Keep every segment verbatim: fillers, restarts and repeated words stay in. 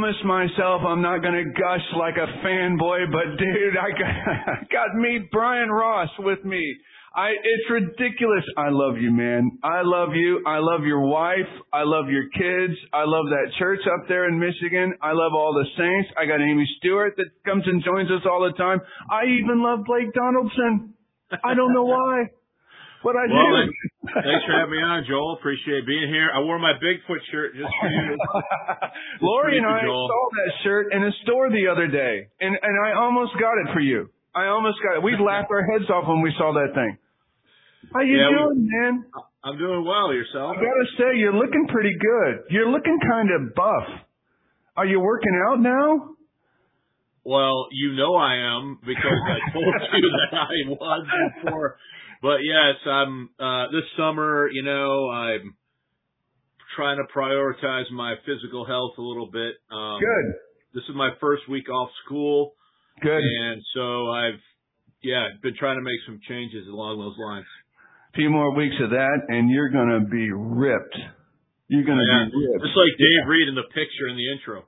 promised myself I'm not going to gush like a fanboy, but dude, I got, I got to meet Brian Ross with me. I, it's ridiculous. I love you, man. I love you. I love your wife. I love your kids. I love that church up there in Michigan. I love all the saints. I got Amy Stewart that comes and joins us all the time. I even love Blake Donaldson. I don't know why. What I well, do. Thanks for having me on, Joel. Appreciate being here. I wore my Bigfoot shirt just for you. Lori and I Joel. saw that shirt in a store the other day, and and I almost got it for you. I almost got it. We laughed our heads off when we saw that thing. How you yeah, doing, we, man? I'm doing well. Yourself? I gotta say, you're looking pretty good. You're looking kind of buff. Are you working out now? Well, you know I am because I told you that I was before. But yes, I'm, uh, this summer, you know, I'm trying to prioritize my physical health a little bit. Um, Good. This is my first week off school. Good. And so I've, yeah, been trying to make some changes along those lines. A few more weeks of that and you're gonna be ripped. You're gonna yeah. be ripped. Just like Dave Reed in the picture in the intro.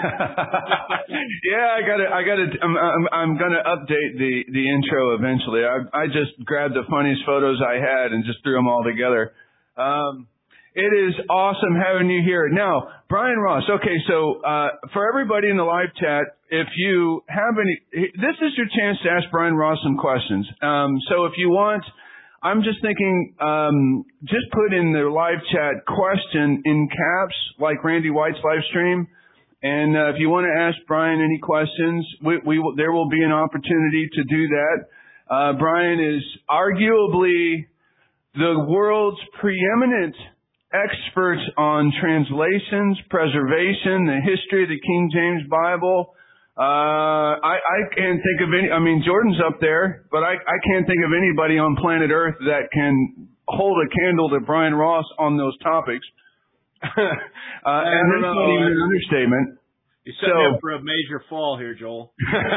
yeah, I gotta, I gotta, I'm, I'm, I'm gonna update the, the intro eventually. I, I just grabbed the funniest photos I had and just threw them all together. Um, it is awesome having you here. Now, Brian Ross. Okay, so, uh, for everybody in the live chat, if you have any, this is your chance to ask Brian Ross some questions. Um, so if you want, I'm just thinking, um, just put in the live chat question in caps, like Randy White's live stream. And uh, if you want to ask Brian any questions, we, we will, there will be an opportunity to do that. Uh, Brian is arguably the world's preeminent expert on translations, preservation, the history of the King James Bible. Uh, I, I can't think of any, I mean, Jordan's up there, but I, I can't think of anybody on planet Earth that can hold a candle to Brian Ross on those topics. uh, and that's not even an understatement. You set so, me up for a major fall here, Joel.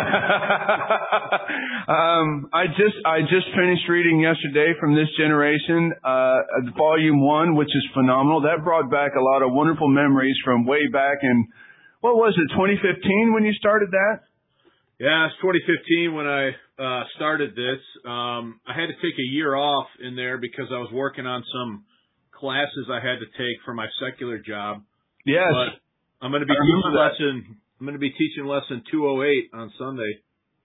um, I just, I just finished reading yesterday from This Generation, uh, volume one, which is phenomenal. That brought back a lot of wonderful memories from way back in, what was it, twenty fifteen when you started that? Yeah, it's twenty fifteen when I uh started this. Um I had to take a year off in there because I was working on some classes I had to take for my secular job. Yes. But I'm going to be teaching lesson I'm going to be teaching lesson two oh eight on Sunday.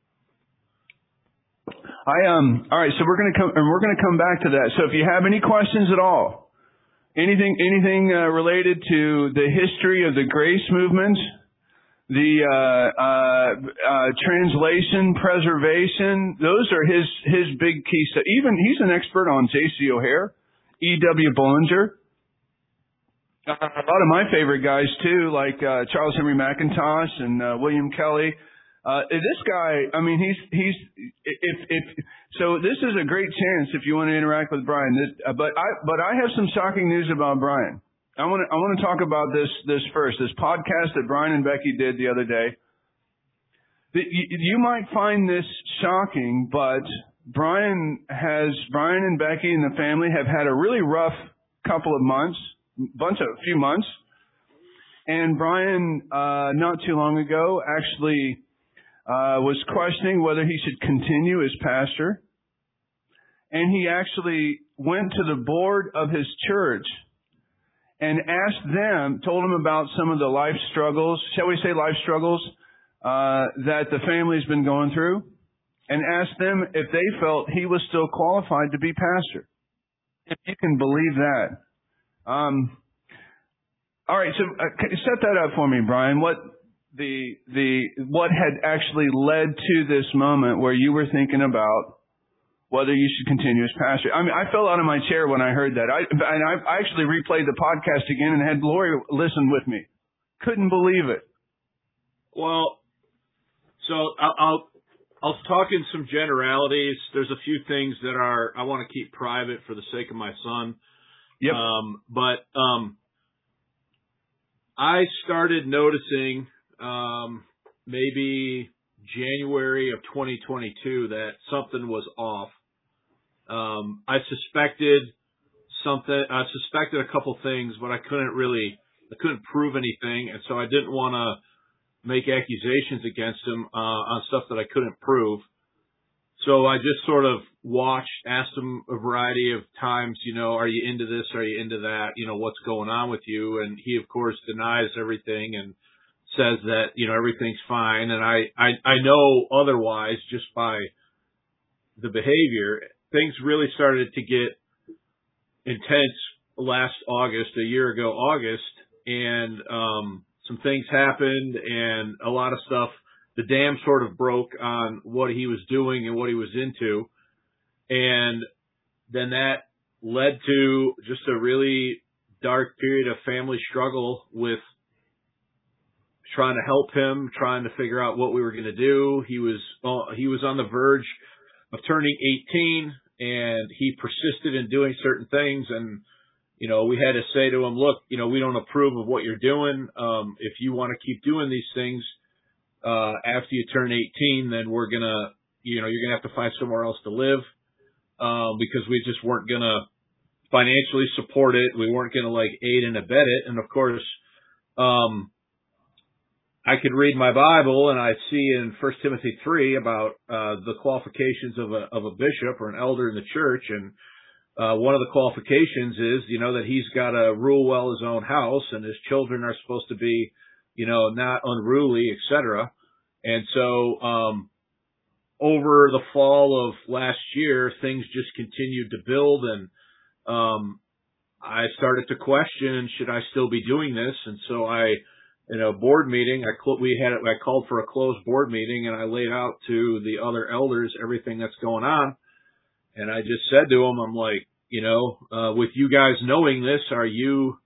I um all right, so we're going to come and we're going to come back to that. So if you have any questions at all, Anything, anything uh, related to the history of the grace movement, the uh, uh, uh, translation, preservation, those are his his big key stuff. Even he's an expert on J C O'Hare, E W Bullinger, uh, a lot of my favorite guys too, like uh, Charles Henry McIntosh and uh, William Kelly. Uh, this guy, I mean, he's, he's, if, if, so this is a great chance if you want to interact with Brian. This, uh, but I, but I have some shocking news about Brian. I want to, I want to talk about this, this first, this podcast that Brian and Becky did the other day. The, you, you might find this shocking, but Brian has, Brian and Becky and the family have had a really rough couple of months, bunch of, a few months. And Brian, uh, not too long ago actually, Uh, was questioning whether he should continue as pastor. And he actually went to the board of his church and asked them, told them about some of the life struggles, shall we say life struggles, uh, that the family's been going through, and asked them if they felt he was still qualified to be pastor. If you can believe that. Um, all right, so uh, set that up for me, Brian. What... The, the, what had actually led to this moment where you were thinking about whether you should continue as pastor? I mean, I fell out of my chair when I heard that. I, and I, I actually replayed the podcast again and had Lori listen with me. Couldn't believe it. Well, so I'll, I'll, I'll talk in some generalities. There's a few things that are, I want to keep private for the sake of my son. Yep. Um, but, um, I started noticing, um, maybe January of twenty twenty-two that something was off. Um, I suspected something, I suspected a couple things, but I couldn't really, I couldn't prove anything. And so I didn't want to make accusations against him uh, on stuff that I couldn't prove. So I just sort of watched, asked him a variety of times, you know, are you into this? Are you into that? You know, what's going on with you? And he, of course, denies everything and says that, you know, everything's fine. And I, I, I know otherwise just by the behavior. Things really started to get intense last August, a year ago August, and um, some things happened and a lot of stuff. The dam sort of broke on what he was doing and what he was into. And then that led to just a really dark period of family struggle with trying to help him, trying to figure out what we were going to do. He was, uh, he was on the verge of turning eighteen, and he persisted in doing certain things. And, you know, we had to say to him, look, you know, we don't approve of what you're doing. Um, if you want to keep doing these things, uh, after you turn eighteen, then we're going to, you know, you're going to have to find somewhere else to live. Um, because we just weren't going to financially support it. We weren't going to like aid and abet it. And of course, um, I could read my Bible and I see in First Timothy three about, uh, the qualifications of a, of a bishop or an elder in the church. And, uh, one of the qualifications is, you know, that he's got to rule well his own house and his children are supposed to be, you know, not unruly, et cetera. And so, um, over the fall of last year, things just continued to build, and um, I started to question, should I still be doing this? And so I, in a board meeting, I cl- we had I called for a closed board meeting, and I laid out to the other elders everything that's going on, and I just said to them, I'm like, you know, uh, with you guys knowing this, are you?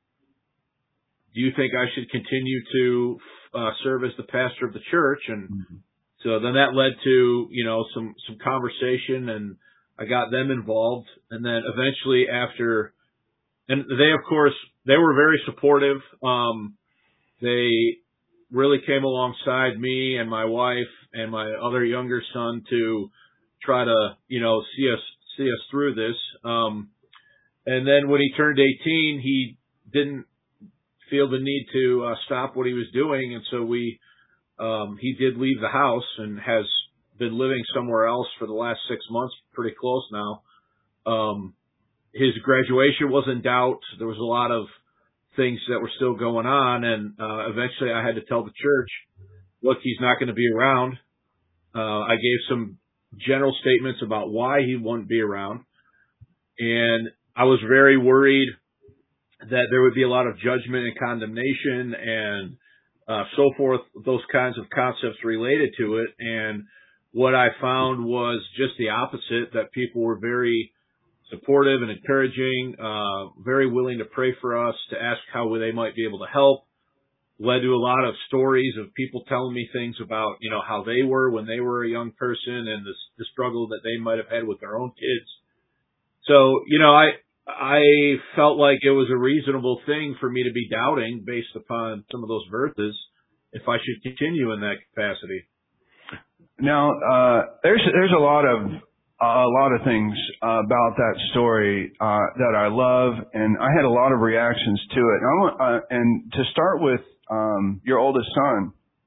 Do you think I should continue to uh, serve as the pastor of the church? And mm-hmm. So then that led to, you know, some, some conversation, and I got them involved. And then eventually after, and they, of course, they were very supportive. Um, they really came alongside me and my wife and my other younger son to try to, you know, see us, see us through this. Um, and then when he turned eighteen, he didn't feel the need to uh, stop what he was doing. And so we, Um, he did leave the house and has been living somewhere else for the last six months, pretty close now. Um, his graduation was in doubt. There was a lot of things that were still going on. And, uh, eventually I had to tell the church, look, he's not going to be around. Uh, I gave some general statements about why he wouldn't be around. And I was very worried that there would be a lot of judgment and condemnation and, Uh, so forth, those kinds of concepts related to it. And what I found was just the opposite, that people were very supportive and encouraging, uh, very willing to pray for us, to ask how they might be able to help. Led to a lot of stories of people telling me things about, you know, how they were when they were a young person and the, the struggle that they might have had with their own kids. So, you know, I, I felt like it was a reasonable thing for me to be doubting based upon some of those verses, if I should continue in that capacity. Now, uh, there's, there's a lot of, uh, a lot of things uh, about that story, uh, that I love, and I had a lot of reactions to it. And, I want, uh, and to start with, um, your oldest son,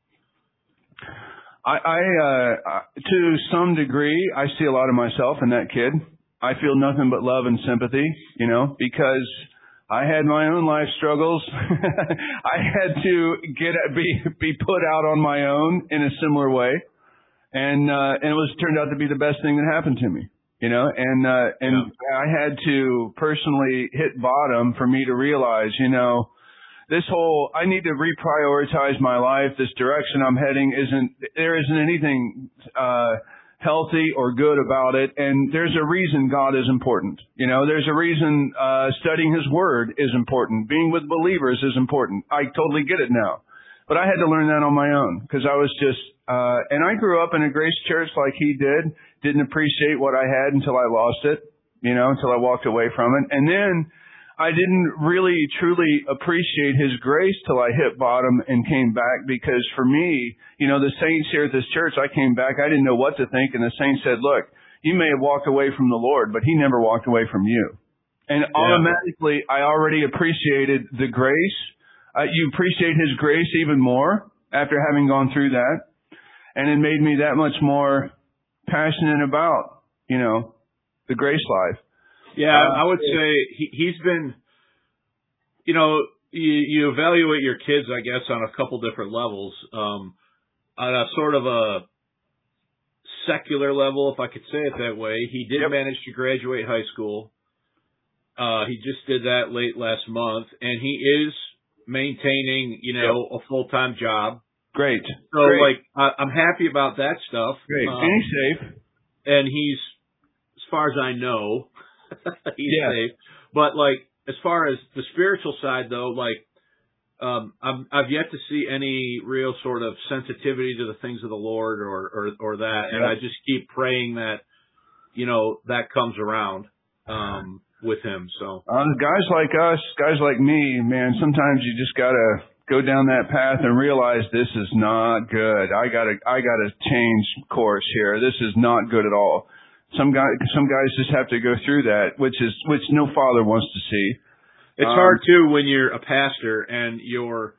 I, I, uh, to some degree, I see a lot of myself in that kid. I feel nothing but love and sympathy, you know, because I had my own life struggles. I had to get be be put out on my own in a similar way, and uh, and it was turned out to be the best thing that happened to me, you know. And uh, and yeah. I had to personally hit bottom for me to realize, you know, this whole I need to reprioritize my life. This direction I'm heading isn't there isn't anything Uh, healthy or good about it, and there's a reason God is important. You know, there's a reason uh studying His Word is important. Being with believers is important. I totally get it now. But I had to learn that on my own, because I was just, uh and I grew up in a Grace Church like he did, didn't appreciate what I had until I lost it, you know, until I walked away from it. And then I didn't really truly appreciate His grace till I hit bottom and came back, because for me, you know, the saints here at this church, I came back, I didn't know what to think, and the saints said, look, you may have walked away from the Lord, but He never walked away from you. And yeah. Automatically, I already appreciated the grace. Uh, you appreciate His grace even more after having gone through that. And it made me that much more passionate about, you know, the Grace life. Yeah, uh, I would say he, he's been, you know, you, you evaluate your kids, I guess, on a couple different levels. Um, on a sort of a secular level, if I could say it that way, he did yep. manage to graduate high school. Uh, he just did that late last month, and he is maintaining, you know, yep. a full-time job. Great. So, Great. like, I, I'm happy about that stuff. Great. Um, and he's safe. And he's, as far as I know, he's yeah. safe. But, like, as far as the spiritual side, though, like, um, I'm, I've yet to see any real sort of sensitivity to the things of the Lord or, or, or that. And yep. I just keep praying that, you know, that comes around, um, with him. So, uh, guys like us, guys like me, man, sometimes you just gotta go down that path and realize this is not good. I gotta, I gotta change course here. This is not good at all. Some guys, some guys just have to go through that, which is, which no father wants to see. It's um, hard too when you're a pastor and you're,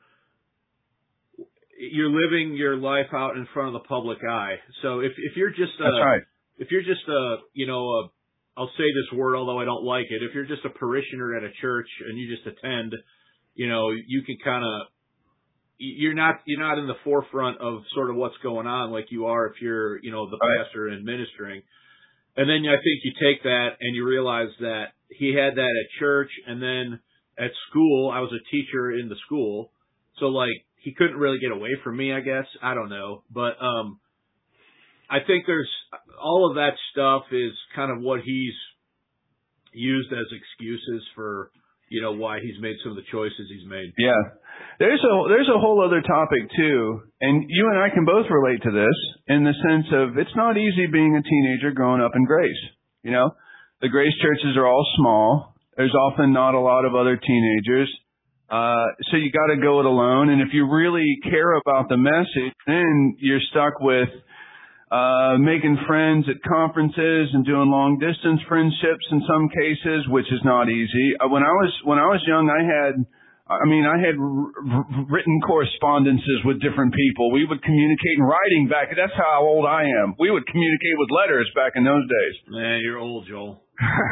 you're living your life out in front of the public eye. So if, if you're just a, that's right. if you're just a, you know, a, I'll say this word, although I don't like it. If you're just a parishioner at a church and you just attend, you know, you can kind of, you're not, you're not in the forefront of sort of what's going on like you are if you're, you know, the pastor and ministering. And then I think you take that and you realize that he had that at church, and then at school, I was a teacher in the school. So like he couldn't really get away from me, I guess. I don't know. But, um, I think there's all of that stuff is kind of what he's used as excuses for, you know, why he's made some of the choices he's made. Yeah. There's a, there's a whole other topic too. And you and I can both relate to this in the sense of it's not easy being a teenager growing up in Grace. You know, the Grace churches are all small. There's often not a lot of other teenagers. Uh, so you got to go it alone. And if you really care about the message, then you're stuck with Uh, making friends at conferences and doing long distance friendships in some cases, which is not easy. Uh, when I was, when I was young, I had, I mean, I had r- r- written correspondences with different people. We would communicate in writing back. That's how old I am. We would communicate with letters back in those days. Man, you're old, Joel.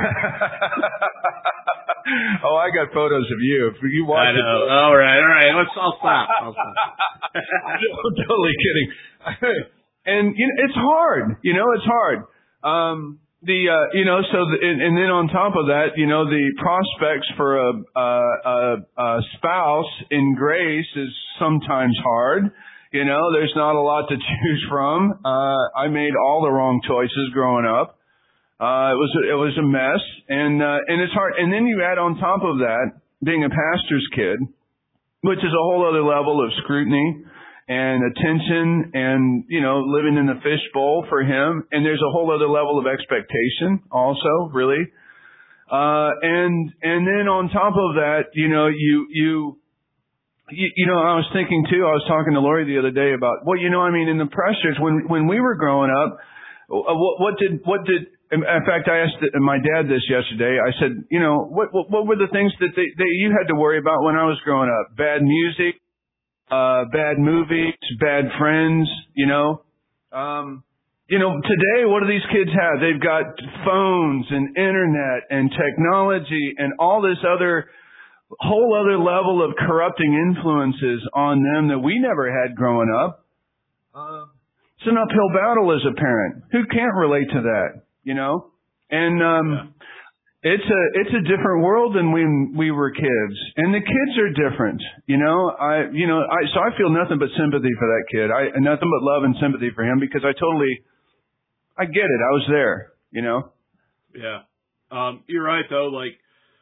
Oh, I got photos of you. If you watch I know. It, all right, all right. Let's. I'll stop. I'll stop. I'm totally kidding. And you know, it's hard, you know, it's hard. Um, the, uh, you know, so, the, and, and then on top of that, you know, the prospects for a, a, a, a spouse in Grace is sometimes hard. You know, there's not a lot to choose from. Uh, I made all the wrong choices growing up. Uh, it was, it was a mess, and, uh, and it's hard. And then you add on top of that, being a pastor's kid, which is a whole other level of scrutiny and attention and, you know, living in the fishbowl for him. And there's a whole other level of expectation also, really. Uh, and, and then on top of that, you know, you, you, you, you know, I was thinking too, I was talking to Lori the other day about, well, you know, I mean, in the pressures, when, when we were growing up, what, what did, what did, in fact, I asked my dad this yesterday. I said, you know, what, what, what were the things that, they, that you had to worry about when I was growing up? Bad music? Uh, bad movies, bad friends, you know. Um, you know, today, what do these kids have? They've got phones and internet and technology and all this other, whole other level of corrupting influences on them that we never had growing up. Uh, it's an uphill battle as a parent. Who can't relate to that, you know? And, um, yeah. It's a, it's a different world than when we were kids. And the kids are different. You know, I, you know, I, so I feel nothing but sympathy for that kid. I, nothing but love and sympathy for him because I totally, I get it. I was there, you know? Yeah. Um, you're right though. Like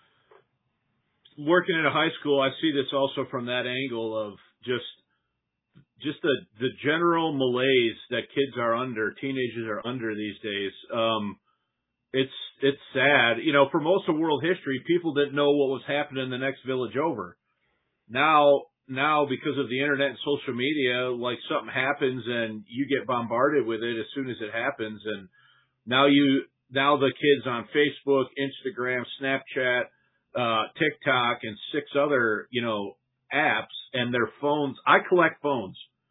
working in a high school, I see this also from that angle of just, just the, the general malaise that kids are under, teenagers are under these days. Um, It's, it's sad. You know, for most of world history, people didn't know what was happening in the next village over. Now, now because of the internet and social media, like something happens and you get bombarded with it as soon as it happens. And now you, now the kids on Facebook, Instagram, Snapchat, uh, TikTok, and six other, you know, apps and their phones. I collect phones.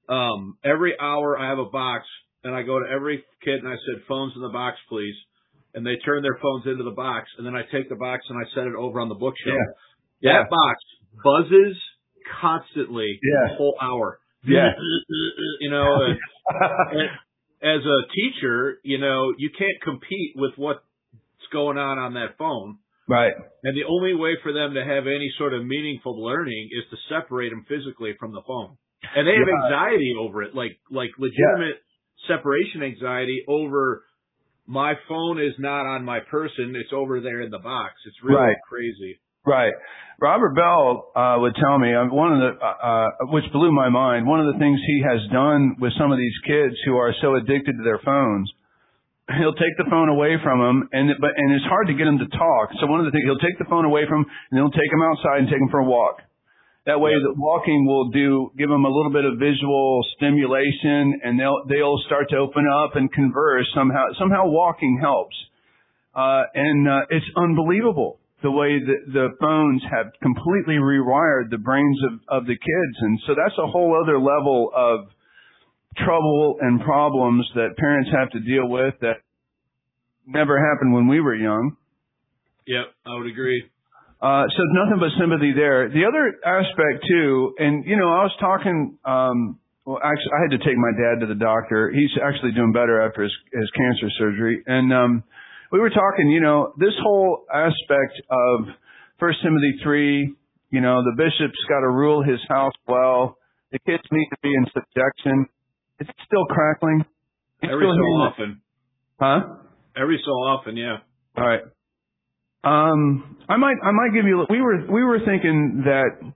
Um, every hour I have a box, and I go to every kid and I said, phones in the box, please. And they turn their phones into the box, and then I take the box and I set it over on the bookshelf. Yeah. That yeah. box buzzes constantly yeah. the whole hour. Yeah. You know, and, and as a teacher, you know, you can't compete with what's going on on that phone. Right. And the only way for them to have any sort of meaningful learning is to separate them physically from the phone. And they have yeah. anxiety over it, like like legitimate yeah. separation anxiety over my phone is not on my person, it's over there in the box. It's really right. crazy. Right. Robert Bell uh, would tell me, uh, one of the, uh, uh, which blew my mind, one of the things he has done with some of these kids who are so addicted to their phones, he'll take the phone away from them, and but and it's hard to get them to talk. So one of the things, he'll take the phone away from them, and he'll take them outside and take them for a walk. That way, yeah. the walking will do give them a little bit of visual stimulation, and they'll they'll start to open up and converse somehow. Somehow, walking helps, uh, and uh, it's unbelievable the way that the phones have completely rewired the brains of of the kids, and so that's a whole other level of trouble and problems that parents have to deal with that never happened when we were young. Yep, I would agree. Uh, so nothing but sympathy there. The other aspect too, and you know, I was talking, um, well, actually I had to take my dad to the doctor. He's actually doing better after his, his cancer surgery. And, um, we were talking, you know, this whole aspect of First Timothy three, you know, the bishop's got to rule his house well. The kids need to be in subjection. It's still crackling. It's Every still so hearing often. It. Huh? Every so often, yeah. All right. Um, I might, I might give you. We were, we were thinking that.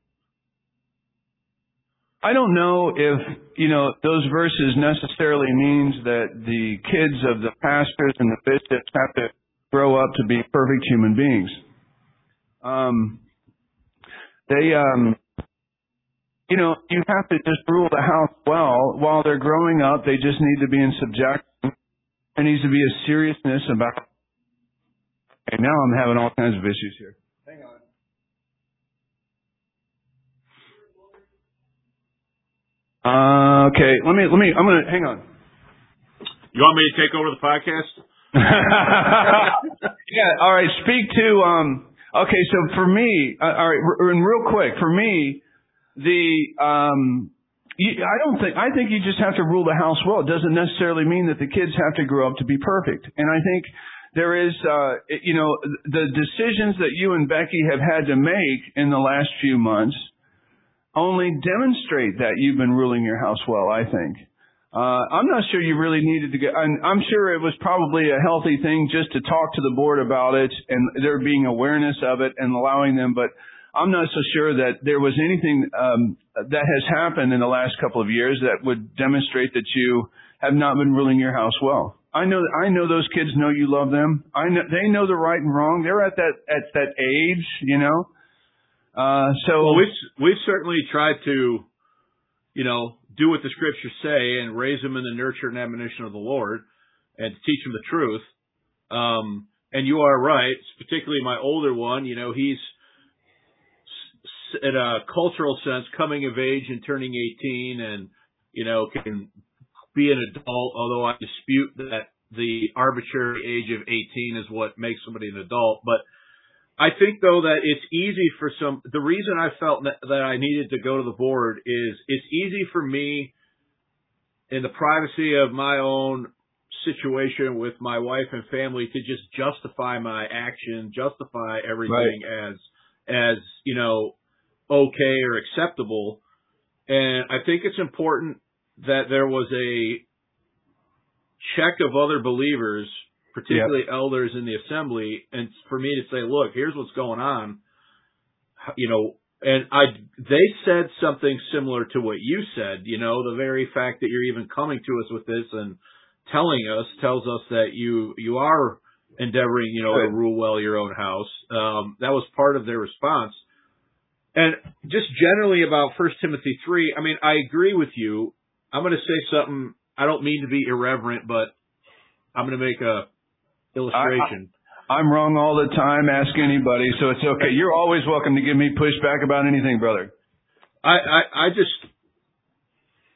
I don't know if you know those verses necessarily means that the kids of the pastors and the bishops have to grow up to be perfect human beings. Um, they, um, you know, you have to just rule the house well while they're growing up. They just need to be in subjection. There needs to be a seriousness about. And now I'm having all kinds of issues here. Hang on. Uh, okay, let me, let me, I'm gonna, hang on. You want me to take over the podcast? Yeah, alright, speak to, um, okay, so for me, uh, alright, r- and real quick, for me, the, um, you, I don't think, I think you just have to rule the house well. It doesn't necessarily mean that the kids have to grow up to be perfect. And I think there is, uh, you know, the decisions that you and Becky have had to make in the last few months only demonstrate that you've been ruling your house well, I think. Uh, I'm not sure you really needed to get, I'm, I'm sure it was probably a healthy thing just to talk to the board about it and there being awareness of it and allowing them, but I'm not so sure that there was anything, um, that has happened in the last couple of years that would demonstrate that you have not been ruling your house well. I know, I know those kids know you love them. I know, they know the right and wrong. They're at that, at that age, you know. Uh, so well, we've we've certainly tried to, you know, do what the scriptures say and raise them in the nurture and admonition of the Lord, and teach them the truth. Um, and you are right, particularly my older one. You know, he's in a cultural sense coming of age and turning eighteen, and you know can be an adult. Although I dispute that the arbitrary age of eighteen is what makes somebody an adult, but I think, though, that it's easy for some – the reason I felt that, that I needed to go to the board is it's easy for me in the privacy of my own situation with my wife and family to just justify my action, justify everything right. as, as you know, okay or acceptable. And I think it's important that there was a check of other believers – particularly yep. elders in the assembly, and for me to say, look, here's what's going on, you know, and I, they said something similar to what you said, you know, the very fact that you're even coming to us with this and telling us, tells us that you, you are endeavoring, you know, right. to rule well your own house. Um, that was part of their response. And just generally about First Timothy three, I mean, I agree with you. I'm going to say something, I don't mean to be irreverent, but I'm going to make a illustration. I, I, I'm wrong all the time. Ask anybody, so it's okay. You're always welcome to give me pushback about anything, brother. I, I, I just,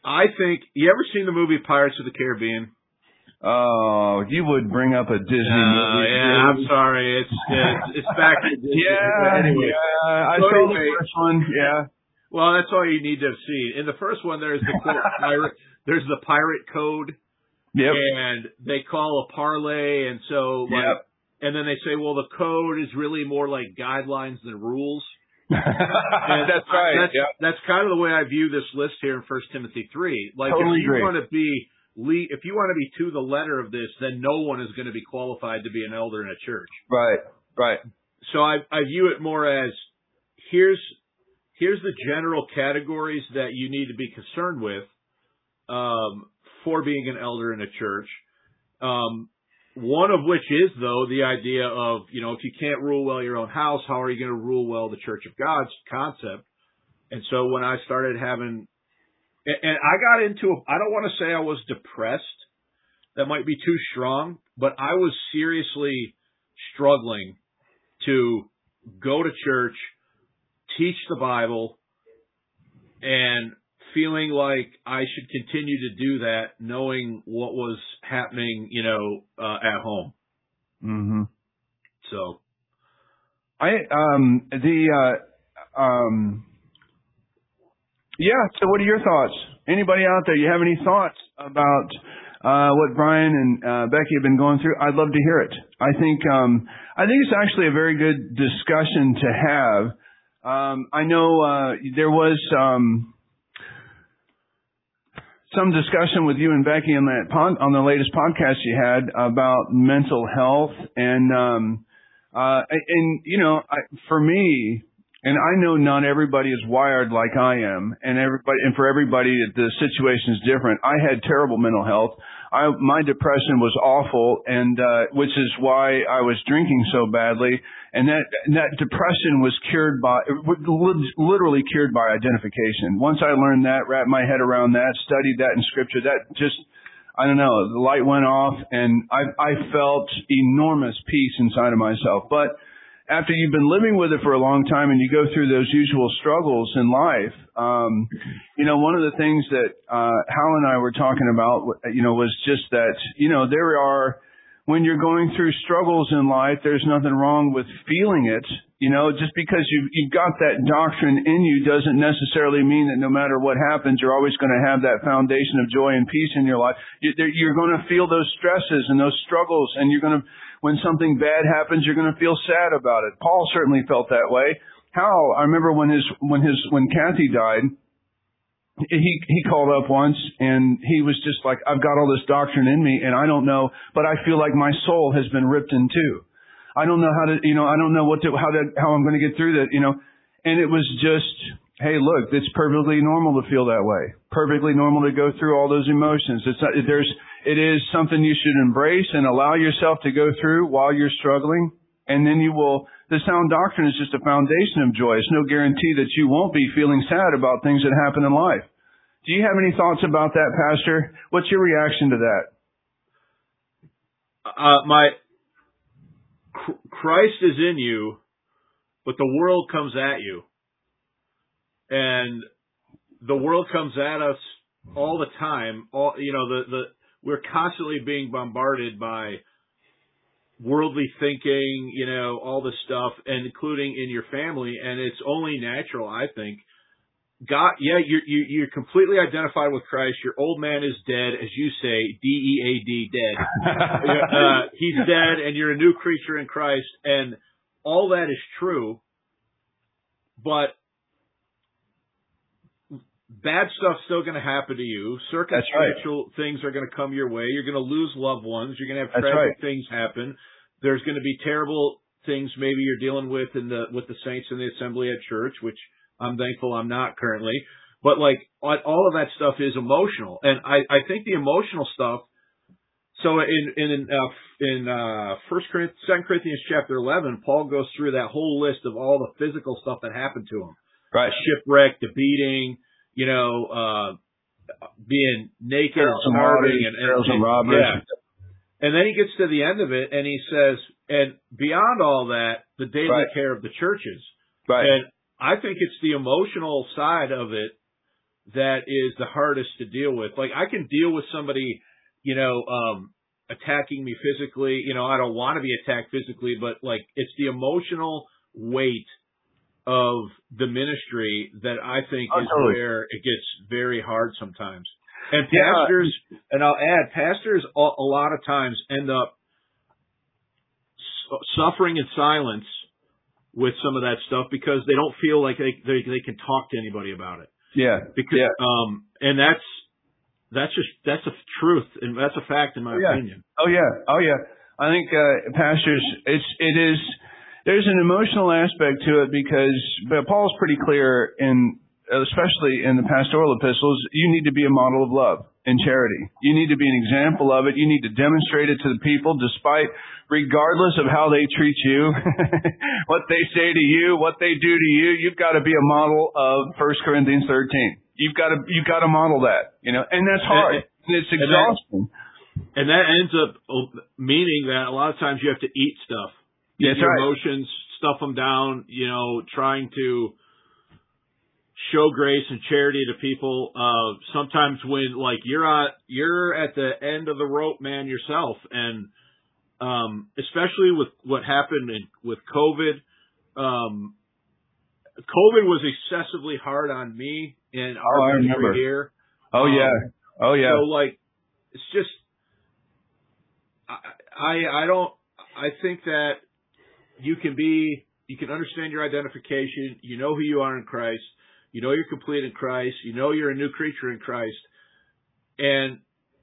I think, you ever seen the movie Pirates of the Caribbean? Oh, you would bring up a Disney uh, movie. Yeah, I'm sorry. It's it's, it's back to Disney. Yeah, anyway. yeah. I so saw anyway, the first one. Yeah. Well, that's all you need to have seen. In the first one, there's the pirate. There's the pirate code. Yep. And they call a parlay, and so like, yep. and then they say, well, the code is really more like guidelines than rules. that's right. That's, yep. that's kind of the way I view this list here in First Timothy three. Like, totally if you agree. want to be if you want to be to the letter of this, then no one is going to be qualified to be an elder in a church. Right. Right. So I, I view it more as here's here's the general categories that you need to be concerned with um, for being an elder in a church. Um, one of which is, though, the idea of, you know, if you can't rule well your own house, how are you going to rule well the Church of God's concept? And so when I started having, and I got into, a, I don't want to say I was depressed. That might be too strong, but I was seriously struggling to go to church, teach the Bible, and feeling like I should continue to do that, knowing what was happening, you know, uh, at home. Mm-hmm. So, I um the uh, um yeah. So, what are your thoughts? Anybody out there? You have any thoughts about uh, what Brian and uh, Becky have been going through? I'd love to hear it. I think um I think it's actually a very good discussion to have. Um, I know uh, there was um. some discussion with you and Becky on that pod, on the latest podcast you had about mental health and um uh and you know I, for me, and I know not everybody is wired like I am, and everybody and for everybody the situation is different. I had terrible mental health. I my depression was awful, and uh which is why I was drinking so badly. And that that depression was cured by, literally cured by identification. Once I learned that, wrapped my head around that, studied that in Scripture, that just, I don't know, the light went off, and I, I felt enormous peace inside of myself. But after you've been living with it for a long time and you go through those usual struggles in life, um, you know, one of the things that uh, Hal and I were talking about, you know, was just that, you know, there are, when you're going through struggles in life, there's nothing wrong with feeling it. You know, just because you've, you've got that doctrine in you doesn't necessarily mean that no matter what happens, you're always going to have that foundation of joy and peace in your life. You're going to feel those stresses and those struggles, and you're going to, when something bad happens, you're going to feel sad about it. Paul certainly felt that way. Hal, I remember when his, when his, when Kathy died, He he called up once, and he was just like, I've got all this doctrine in me, and I don't know, but I feel like my soul has been ripped in two. I don't know how to, you know, I don't know what to, how to, how I'm going to get through that, you know. And it was just, hey, look, it's perfectly normal to feel that way. Perfectly normal to go through all those emotions. It's not, there's, it is something you should embrace and allow yourself to go through while you're struggling, and then you will. The sound doctrine is just a foundation of joy. It's no guarantee that you won't be feeling sad about things that happen in life. Do you have any thoughts about that, Pastor? What's your reaction to that? Uh, my Christ is in you, but the world comes at you. And the world comes at us all the time. All, you know, the, the, we're constantly being bombarded by worldly thinking, you know, all this stuff, and including in your family. And it's only natural, I think. God, yeah, you're, you, you're completely identified with Christ. Your old man is dead, as you say, D E A D, dead. uh, he's dead, and you're a new creature in Christ, and all that is true, but bad stuff's still going to happen to you. Circumstantial right. things are going to come your way. You're going to lose loved ones. You're going to have tragic right. things happen. There's going to be terrible things maybe you're dealing with in the with the saints in the assembly at church, which I'm thankful I'm not currently. But like all of that stuff is emotional, and I, I think the emotional stuff. So in in uh, in uh, First Corinthians, Second Corinthians chapter eleven, Paul goes through that whole list of all the physical stuff that happened to him. Right, the shipwreck, the beating, you know, uh, being naked, starving, and, and, and, and yeah. And then he gets to the end of it, and he says, and beyond all that, the daily right. care of the churches. Right. And I think it's the emotional side of it that is the hardest to deal with. Like, I can deal with somebody, you know, um, attacking me physically. You know, I don't want to be attacked physically, but like, it's the emotional weight of the ministry that I think Oh, is totally. where it gets very hard sometimes. And Yeah. pastors, and I'll add, pastors a a lot of times end up su- suffering in silence with some of that stuff because they don't feel like they, they, they can talk to anybody about it. Yeah. Because, yeah. um, and that's, that's just, that's a truth and that's a fact in my Oh, yeah. opinion. Oh yeah. Oh yeah. I think, uh, pastors, it's, it is, there's an emotional aspect to it because, but Paul's pretty clear in, especially in the pastoral epistles, you need to be a model of love and charity. You need to be an example of it. You need to demonstrate it to the people despite, regardless of how they treat you, what they say to you, what they do to you. You've got to be a model of First Corinthians thirteen. You've got to, you've got to model that, you know, and that's hard. And, and it's exhausting. And that, and that ends up meaning that a lot of times you have to eat stuff. That's your right. emotions, stuff them down, you know, trying to show grace and charity to people. Uh, sometimes when like you're at, you're at the end of the rope, man, yourself. And, um, especially with what happened in, with COVID, um, COVID was excessively hard on me in Oh, I our remember. ministry here. Oh Um, yeah. Oh yeah. So like, it's just, I, I, I don't, I think that you can be, you can understand your identification. You know who you are in Christ. You know you're complete in Christ. You know you're a new creature in Christ. And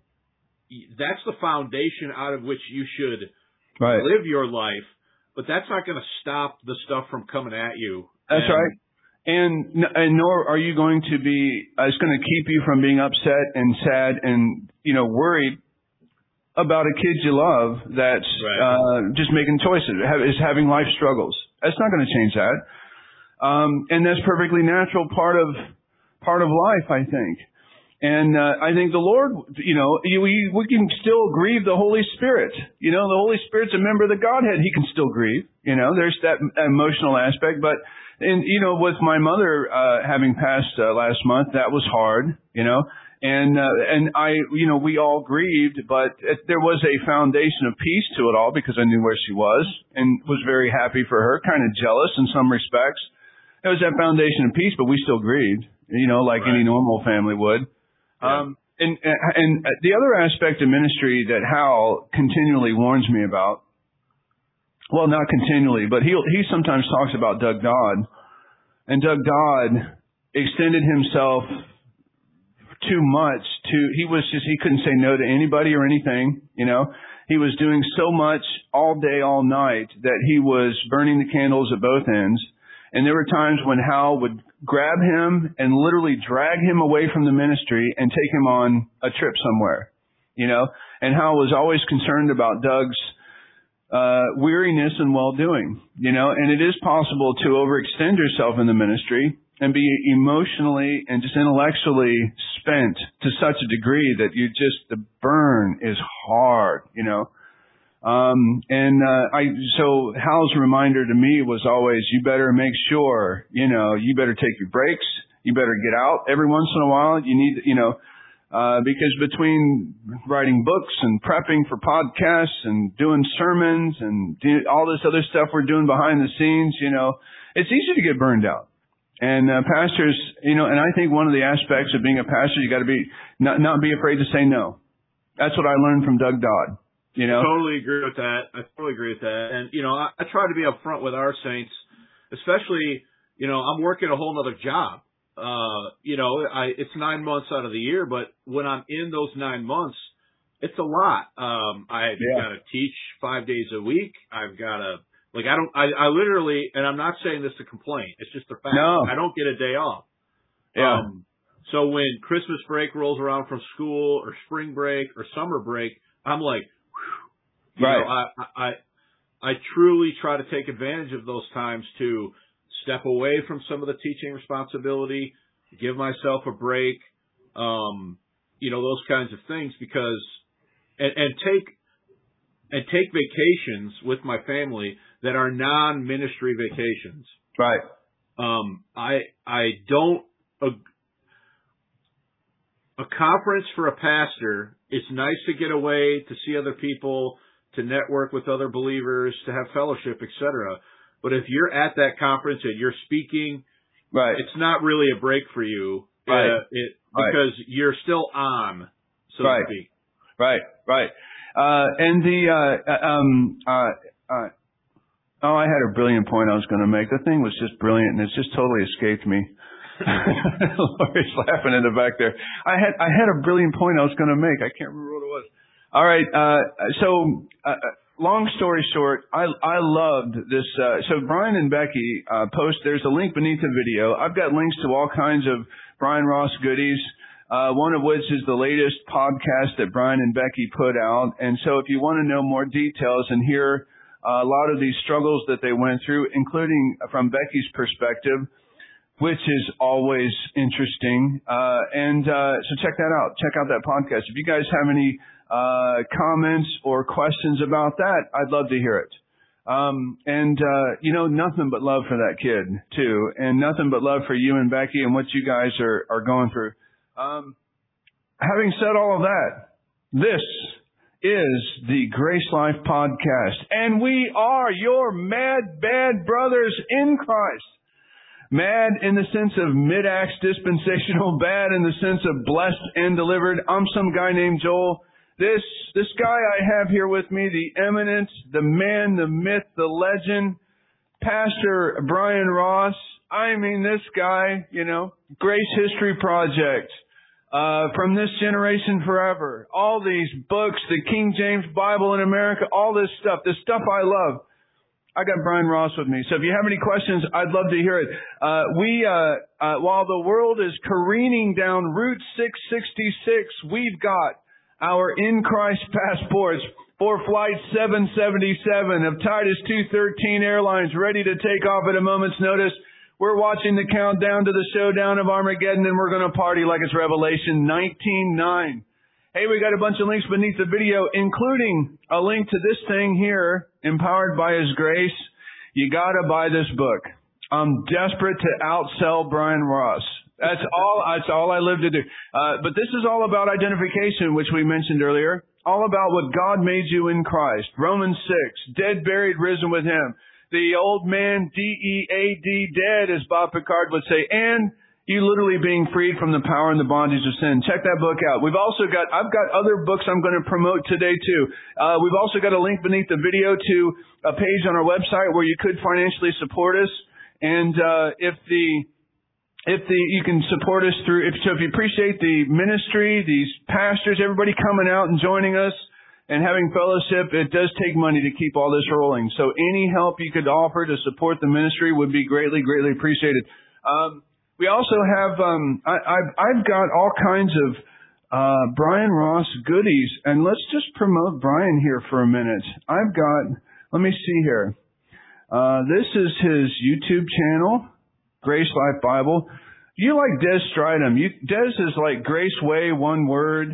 that's the foundation out of which you should Right. live your life. But that's not going to stop the stuff from coming at you. That's And- right. And, and nor are you going to be, uh, it's going to keep you from being upset and sad and, you know, worried about a kid you love that's Right. uh, just making choices, is having life struggles. That's not going to change that. Um, and that's perfectly natural part of, part of life, I think. And uh, I think the Lord, you know, we, we can still grieve the Holy Spirit. You know, the Holy Spirit's a member of the Godhead. He can still grieve. You know, there's that emotional aspect. But, and you know, with my mother uh, having passed uh, last month, that was hard, you know. And uh, and I, you know, we all grieved, but it, there was a foundation of peace to it all because I knew where she was and was very happy for her, kind of jealous in some respects. There was that foundation of peace, but we still grieved, you know, like Right. any normal family would. Yeah. Um, and, and the other aspect of ministry that Hal continually warns me about, well, not continually, but he he sometimes talks about Doug Dodd. And Doug Dodd extended himself too much to, he was just, he couldn't say no to anybody or anything, you know. He was doing so much all day, all night that he was burning the candles at both ends. And there were times when Hal would grab him and literally drag him away from the ministry and take him on a trip somewhere, you know. And Hal was always concerned about Doug's uh, weariness and well-doing, you know. And it is possible to overextend yourself in the ministry and be emotionally and just intellectually spent to such a degree that you just, the burn is hard, you know. Um, and, uh, I, so Hal's reminder to me was always, you better make sure, you know, you better take your breaks. You better get out every once in a while. You need, you know, uh, because between writing books and prepping for podcasts and doing sermons and do, all this other stuff we're doing behind the scenes, you know, it's easy to get burned out. And, uh, pastors, you know, and I think one of the aspects of being a pastor, you got to be, not, not be afraid to say no. That's what I learned from Doug Dodd. You know? I totally agree with that. I totally agree with that. And, you know, I, I try to be upfront with our saints, especially, you know, I'm working a whole other job. Uh, you know, I, it's nine months out of the year, but when I'm in those nine months, it's a lot. Um, I've Yeah. got to teach five days a week. I've got to, like, I don't, I, I literally, and I'm not saying this to complain. It's just a fact. No. I don't get a day off. Yeah. Um, so when Christmas break rolls around from school or spring break or summer break, I'm like, You Right. know, I, I, I truly try to take advantage of those times to step away from some of the teaching responsibility, give myself a break, um, you know, those kinds of things because, and, and take, and take vacations with my family that are non-ministry vacations. Right. Um, I, I don't, uh, a conference for a pastor, it's nice to get away, to see other people, to network with other believers, to have fellowship, et cetera. But if you're at that conference and you're speaking, right, it's not really a break for you, right? Uh, it, because right. you're still on, so right. to speak. Right, right. Uh, and the uh, um, uh, uh, oh, I had a brilliant point I was going to make. The thing was just brilliant, and it's just totally escaped me. Lori's laughing in the back there. I had I had a brilliant point I was going to make. I can't remember what it was. All right. Uh, so, uh, long story short, I I loved this. Uh, so Brian and Becky uh, post. There's a link beneath the video. I've got links to all kinds of Brian Ross goodies. Uh, one of which is the latest podcast that Brian and Becky put out. And so, if you want to know more details and hear uh, a lot of these struggles that they went through, including from Becky's perspective, which is always interesting. Uh, and, uh, so check that out. Check out that podcast. If you guys have any, uh, comments or questions about that, I'd love to hear it. Um, and, uh, you know, nothing but love for that kid too. And nothing but love for you and Becky and what you guys are, are going through. Um, having said all of that, this is the Grace Life Podcast. And we are your mad, bad brothers in Christ. Mad in the sense of mid-acts dispensational, bad in the sense of blessed and delivered. I'm some guy named Joel. This this guy I have here with me, the eminent, the man, the myth, the legend, Pastor Brian Ross. I mean, this guy, you know, Grace History Project, uh, From This Generation Forever, all these books, the King James Bible in America, all this stuff, the stuff I love. I got Brian Ross with me. So if you have any questions, I'd love to hear it. Uh, we, uh, uh, while the world is careening down Route six sixty-six, we've got our in Christ passports for Flight seven seventy-seven of Titus two thirteen Airlines ready to take off at a moment's notice. We're watching the countdown to the showdown of Armageddon, and we're going to party like it's Revelation nineteen nine. Hey, we got a bunch of links beneath the video, including a link to this thing here, Empowered by His Grace. You got to buy this book. I'm desperate to outsell Brian Ross. That's all. That's all I live to do. Uh, but this is all about identification, which we mentioned earlier. All about what God made you in Christ. Romans six, dead, buried, risen with Him. The old man, D E A D, dead, as Bob Picard would say, and you literally being freed from the power and the bondage of sin. Check that book out. We've also got, I've got other books I'm going to promote today too. Uh, we've also got a link beneath the video to a page on our website where you could financially support us. And, uh, if the, if the, you can support us through, if, so if you appreciate the ministry, these pastors, everybody coming out and joining us and having fellowship, it does take money to keep all this rolling. So any help you could offer to support the ministry would be greatly, greatly appreciated. Um, We also have, um, I, I've, I've got all kinds of uh, Brian Ross goodies, and let's just promote Brian here for a minute. I've got, let me see here. Uh, this is his YouTube channel, Grace Life Bible. You like Des Stridham. You, Des is like Grace Way, one word.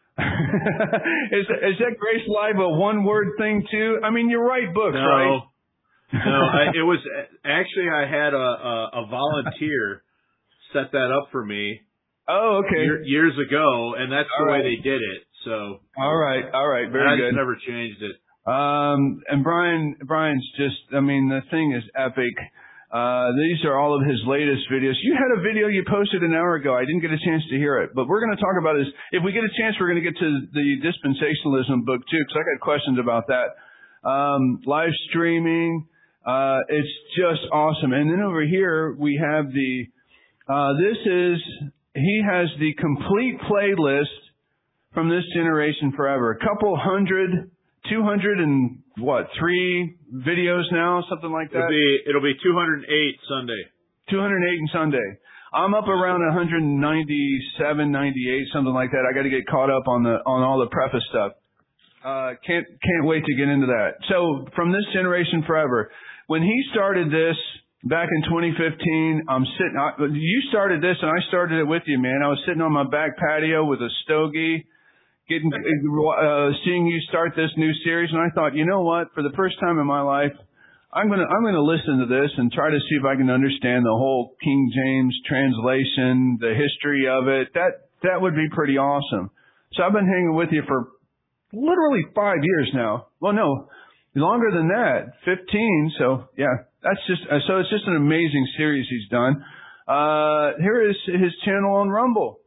is, is that Grace Life a one word thing too? I mean, you write books, no. right? No, I, it was actually I had a, a, a volunteer set that up for me. Oh, okay. Year, years ago, and that's all the right. way they did it. So. All right, all right, very I good. I never changed it. Um, and Brian, Brian's just, I mean, the thing is epic. Uh, these are all of his latest videos. You had a video you posted an hour ago. I didn't get a chance to hear it, but we're going to talk about this. If we get a chance, we're going to get to the dispensationalism book too, because I got questions about that. Um, live streaming, uh, it's just awesome. And then over here we have the. Uh, this is, he has the complete playlist from This Generation Forever. A couple hundred, two hundred and what, three videos now, something like that? It'll be, it'll be two hundred eight Sunday. two hundred eight and Sunday. I'm up around one ninety-seven, ninety-eight, something like that. I got to get caught up on the, on all the preface stuff. Uh, can't, can't wait to get into that. So, From This Generation Forever. When he started this, back in twenty fifteen, I'm sitting, I, you started this and I started it with you, man. I was sitting on my back patio with a stogie, getting, uh, seeing you start this new series. And I thought, you know what? For the first time in my life, I'm going to, I'm going to listen to this and try to see if I can understand the whole King James translation, the history of it. That, That would be pretty awesome. So I've been hanging with you for literally five years now. Well, no, longer than that, fifteen. So yeah, that's just, uh, so it's just an amazing series he's done. Uh, here is his channel on Rumble.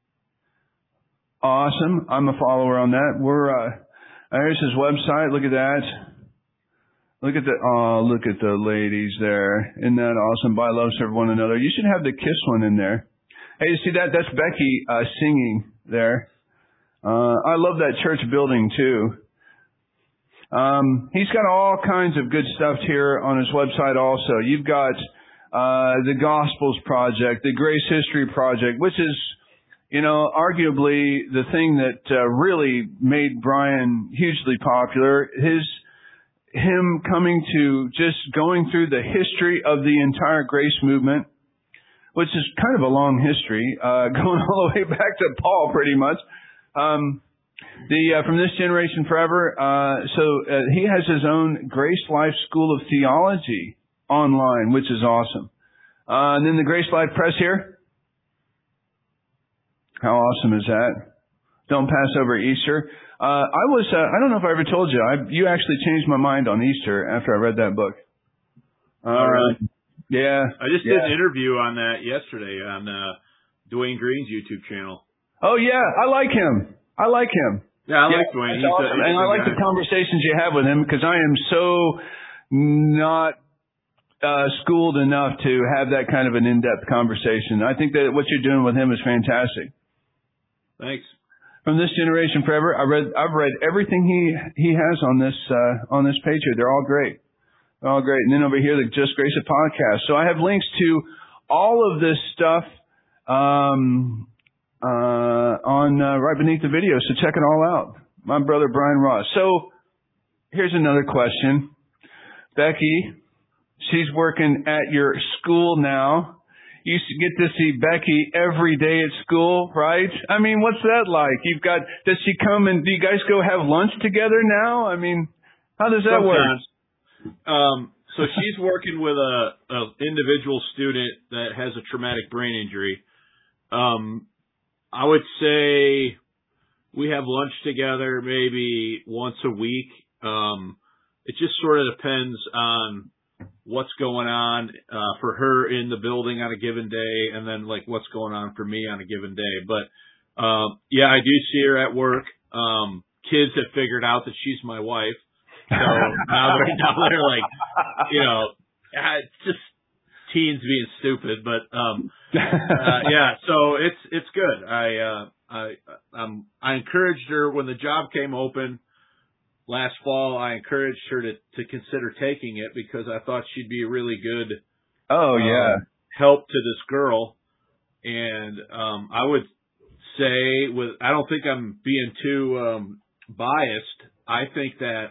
Awesome. I'm a follower on that. We're, uh, there's his website. Look at that. Look at the, oh, look at the ladies there. Isn't that awesome? Buy love, serve one another. You should have the kiss one in there. Hey, you see that? That's Becky, uh, singing there. Uh, I love that church building too. Um, he's got all kinds of good stuff here on his website also. You've got, uh, the Gospels Project, the Grace History Project, which is, you know, arguably the thing that uh, really made Brian hugely popular. His, him coming to just going through the history of the entire grace movement, which is kind of a long history, uh, going all the way back to Paul pretty much. Um, the, uh, from this generation forever. Uh, so, uh, he has his own Grace Life School of Theology online, which is awesome. Uh, and then the Grace Life Press here. How awesome is that? Don't pass over Easter. Uh, I was, uh, I don't know if I ever told you, I, you actually changed my mind on Easter after I read that book. Uh, oh, really? Yeah. I just yeah. did an interview on that yesterday on, uh, Dwayne Green's YouTube channel. Oh yeah, I like him. I like him. Yeah, I yeah, like Dwayne. He's awesome. a, he's and I like guy. the conversations you have with him because I am so not uh, schooled enough to have that kind of an in-depth conversation. I think that what you're doing with him is fantastic. Thanks. From This Generation Forever, I read, I've read everything he he has on this uh, on this page here. They're all great. They're all great. And then over here, the Just Grace It podcast. So I have links to all of this stuff um, uh, on uh, right beneath the video. So check it all out. My brother Brian Ross. So here's another question, Becky. She's working at your school now. You get to see Becky every day at school, right? I mean, what's that like? You've got, does she come and do you guys go have lunch together now? I mean, how does that Sometimes. work? Um, so she's working with a, a individual student that has a traumatic brain injury. Um, I would say we have lunch together maybe once a week. Um, it just sort of depends on what's going on uh, for her in the building on a given day, and then like what's going on for me on a given day. But um, yeah, I do see her at work. Um, kids have figured out that she's my wife, so now they're, now they're like, you know, it's just teens being stupid. But um, uh, yeah, so it's it's good. I uh, I um, I encouraged her when the job came open last fall. I encouraged her to, to consider taking it because I thought she'd be a really good oh yeah um, help to this girl. And um, I would say, with I don't think I'm being too um, biased. I think that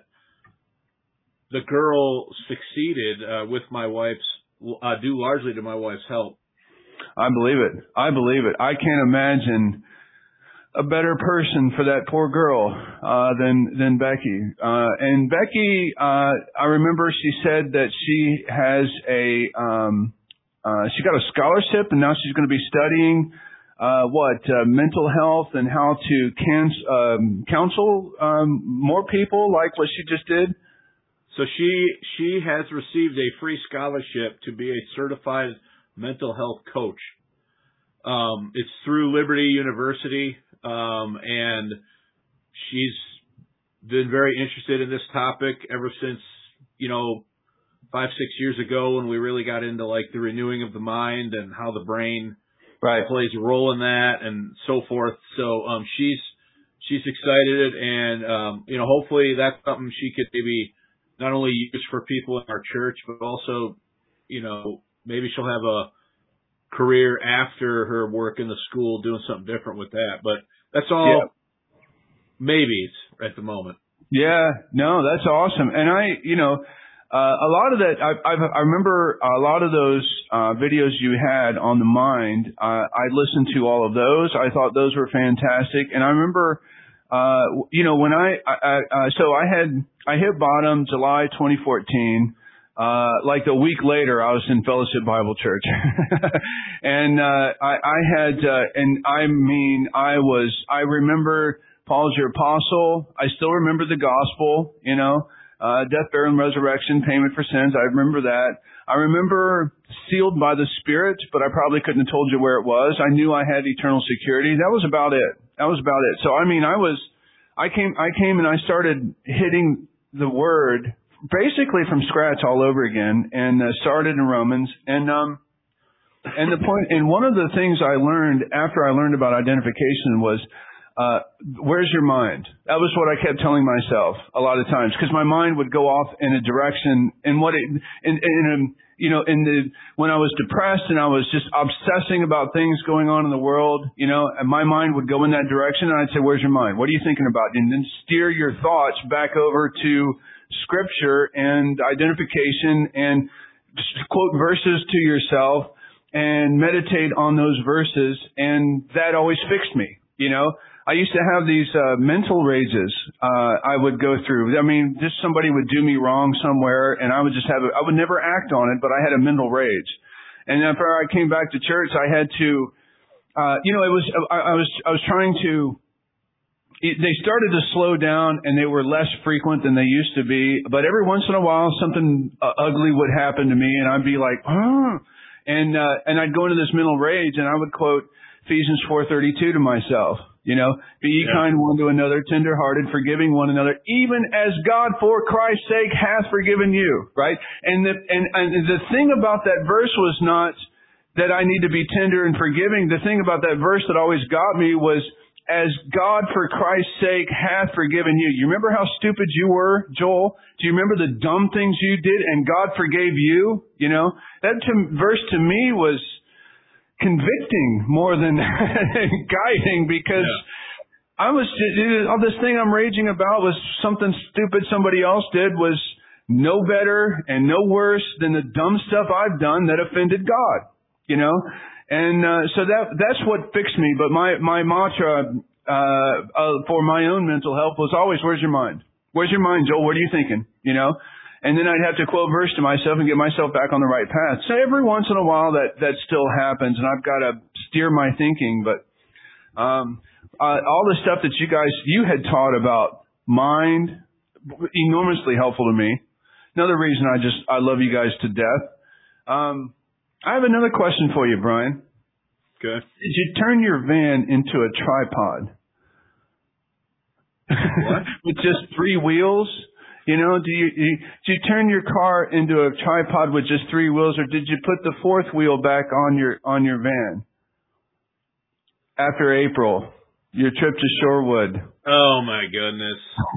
the girl succeeded uh, with my wife's uh, due largely to my wife's help. I believe it. I believe it. I can't imagine a better person for that poor girl uh than than Becky. Uh and Becky uh I remember she said that she has a um uh she got a scholarship and now she's going to be studying uh what uh, mental health and how to can, um, counsel um more people like what she just did. So she she has received a free scholarship to be a certified mental health coach. Um it's through Liberty University. Um, and she's been very interested in this topic ever since, you know, five, six years ago when we really got into like the renewing of the mind and how the brain right. plays a role in that and so forth. So, um, she's, she's excited and, um, you know, hopefully that's something she could maybe not only use for people in our church, but also, you know, maybe she'll have a career after her work in the school doing something different with that. But that's all yeah. maybes at the moment. Yeah, no, that's awesome. And I, you know, uh, a lot of that, I, I, I remember a lot of those uh, videos you had on the mind. Uh, I listened to all of those. I thought those were fantastic. And I remember, uh, you know, when I, I, I uh, so I had, I hit bottom July twenty fourteen. Uh, like a week later, I was in Fellowship Bible Church, and uh, I, I had, uh, and I mean, I was. I remember Paul's your apostle. I still remember the gospel. You know, uh, death, burial, and resurrection, payment for sins. I remember that. I remember sealed by the Spirit, but I probably couldn't have told you where it was. I knew I had eternal security. That was about it. That was about it. So I mean, I was. I came. I came and I started hitting the Word. Basically from scratch all over again, and uh, started in Romans. And um, and the point, and one of the things I learned after I learned about identification was, uh, where's your mind? That was what I kept telling myself a lot of times, because my mind would go off in a direction, and what it, in, in a, you know, in the when I was depressed and I was just obsessing about things going on in the world, you know, and my mind would go in that direction, and I'd say, where's your mind? What are you thinking about? And then steer your thoughts back over to Scripture and identification, and quote verses to yourself and meditate on those verses, and that always fixed me. You know, I used to have these uh, mental rages uh, I would go through. I mean, just somebody would do me wrong somewhere, and I would just have, a, I would never act on it, but I had a mental rage. And after I came back to church, I had to, uh, you know, it was, I, I was, I was trying to. They started to slow down, and they were less frequent than they used to be. But every once in a while, something uh, ugly would happen to me, and I'd be like, "Oh," and uh, and I'd go into this mental rage, and I would quote Ephesians four thirty-two to myself. You know, be ye yeah. kind one to another, tender-hearted, forgiving one another, even as God for Christ's sake hath forgiven you. Right? And the and, and the thing about that verse was not that I need to be tender and forgiving. The thing about that verse that always got me was, as God for Christ's sake hath forgiven you. You remember how stupid you were, Joel? Do you remember the dumb things you did and God forgave you? You know, that to, verse to me was convicting more than guiding, because yeah. I was, all this thing I'm raging about was something stupid somebody else did was no better and no worse than the dumb stuff I've done that offended God, you know? And uh, so that that's what fixed me. But my my mantra uh, uh, for my own mental health was always, "Where's your mind? Where's your mind, Joel? What are you thinking?" You know. And then I'd have to quote verse to myself and get myself back on the right path. So every once in a while that that still happens, and I've got to steer my thinking. But um, uh, all the stuff that you guys you had taught about mind, enormously helpful to me. Another reason I just I love you guys to death. Um, I have another question for you, Brian. Okay. Did you turn your van into a tripod? What? With just three wheels? You know, do you, you did you turn your car into a tripod with just three wheels, or did you put the fourth wheel back on your on your van after April, your trip to Shorewood? Oh my goodness.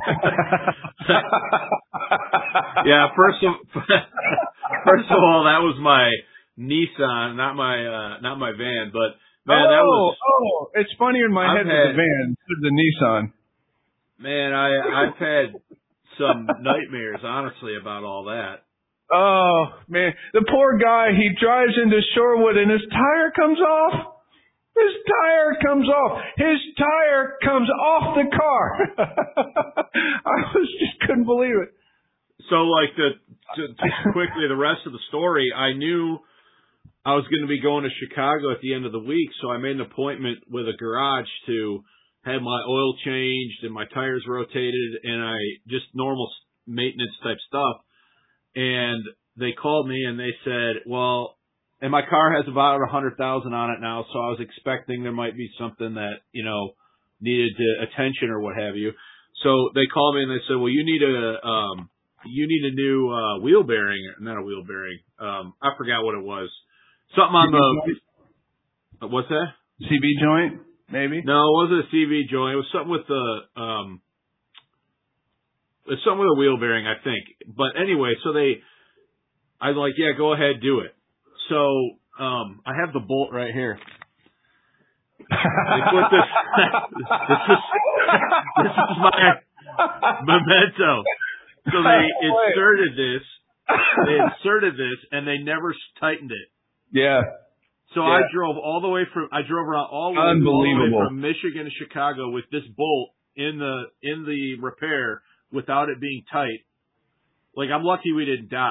Yeah, first of first of all, that was my Nissan, not my uh, not my van, but man, oh, that was oh, it's funnier in my I've head had, with the van than the Nissan. Man, I I've had some nightmares, honestly, about all that. Oh man, the poor guy, he drives into Shorewood and his tire comes off. His tire comes off. His tire comes off the car. I was just couldn't believe it. So, like, the, to, just quickly, the rest of the story, I knew I was going to be going to Chicago at the end of the week, so I made an appointment with a garage to have my oil changed and my tires rotated, and I just normal maintenance type stuff. And they called me and they said, well, and my car has about a hundred thousand on it now, so I was expecting there might be something that, you know, needed to, attention or what have you. So they called me and they said, well, you need a, um, you need a new, uh, wheel bearing, not a wheel bearing. Um, I forgot what it was. Something on the, what's that? C V joint, maybe? No, it wasn't a C V joint. It was something with the, um, it's something with a wheel bearing, I think. But anyway, so they, I was like, yeah, go ahead, do it. So, um, I have the bolt right here. They put this, this is, this is my memento. So they inserted this, they inserted this, and they never tightened it. Yeah. So yeah. I drove all the way from, I drove around all the, way, all the way from Michigan to Chicago with this bolt in the, in the repair without it being tight. Like, I'm lucky we didn't die.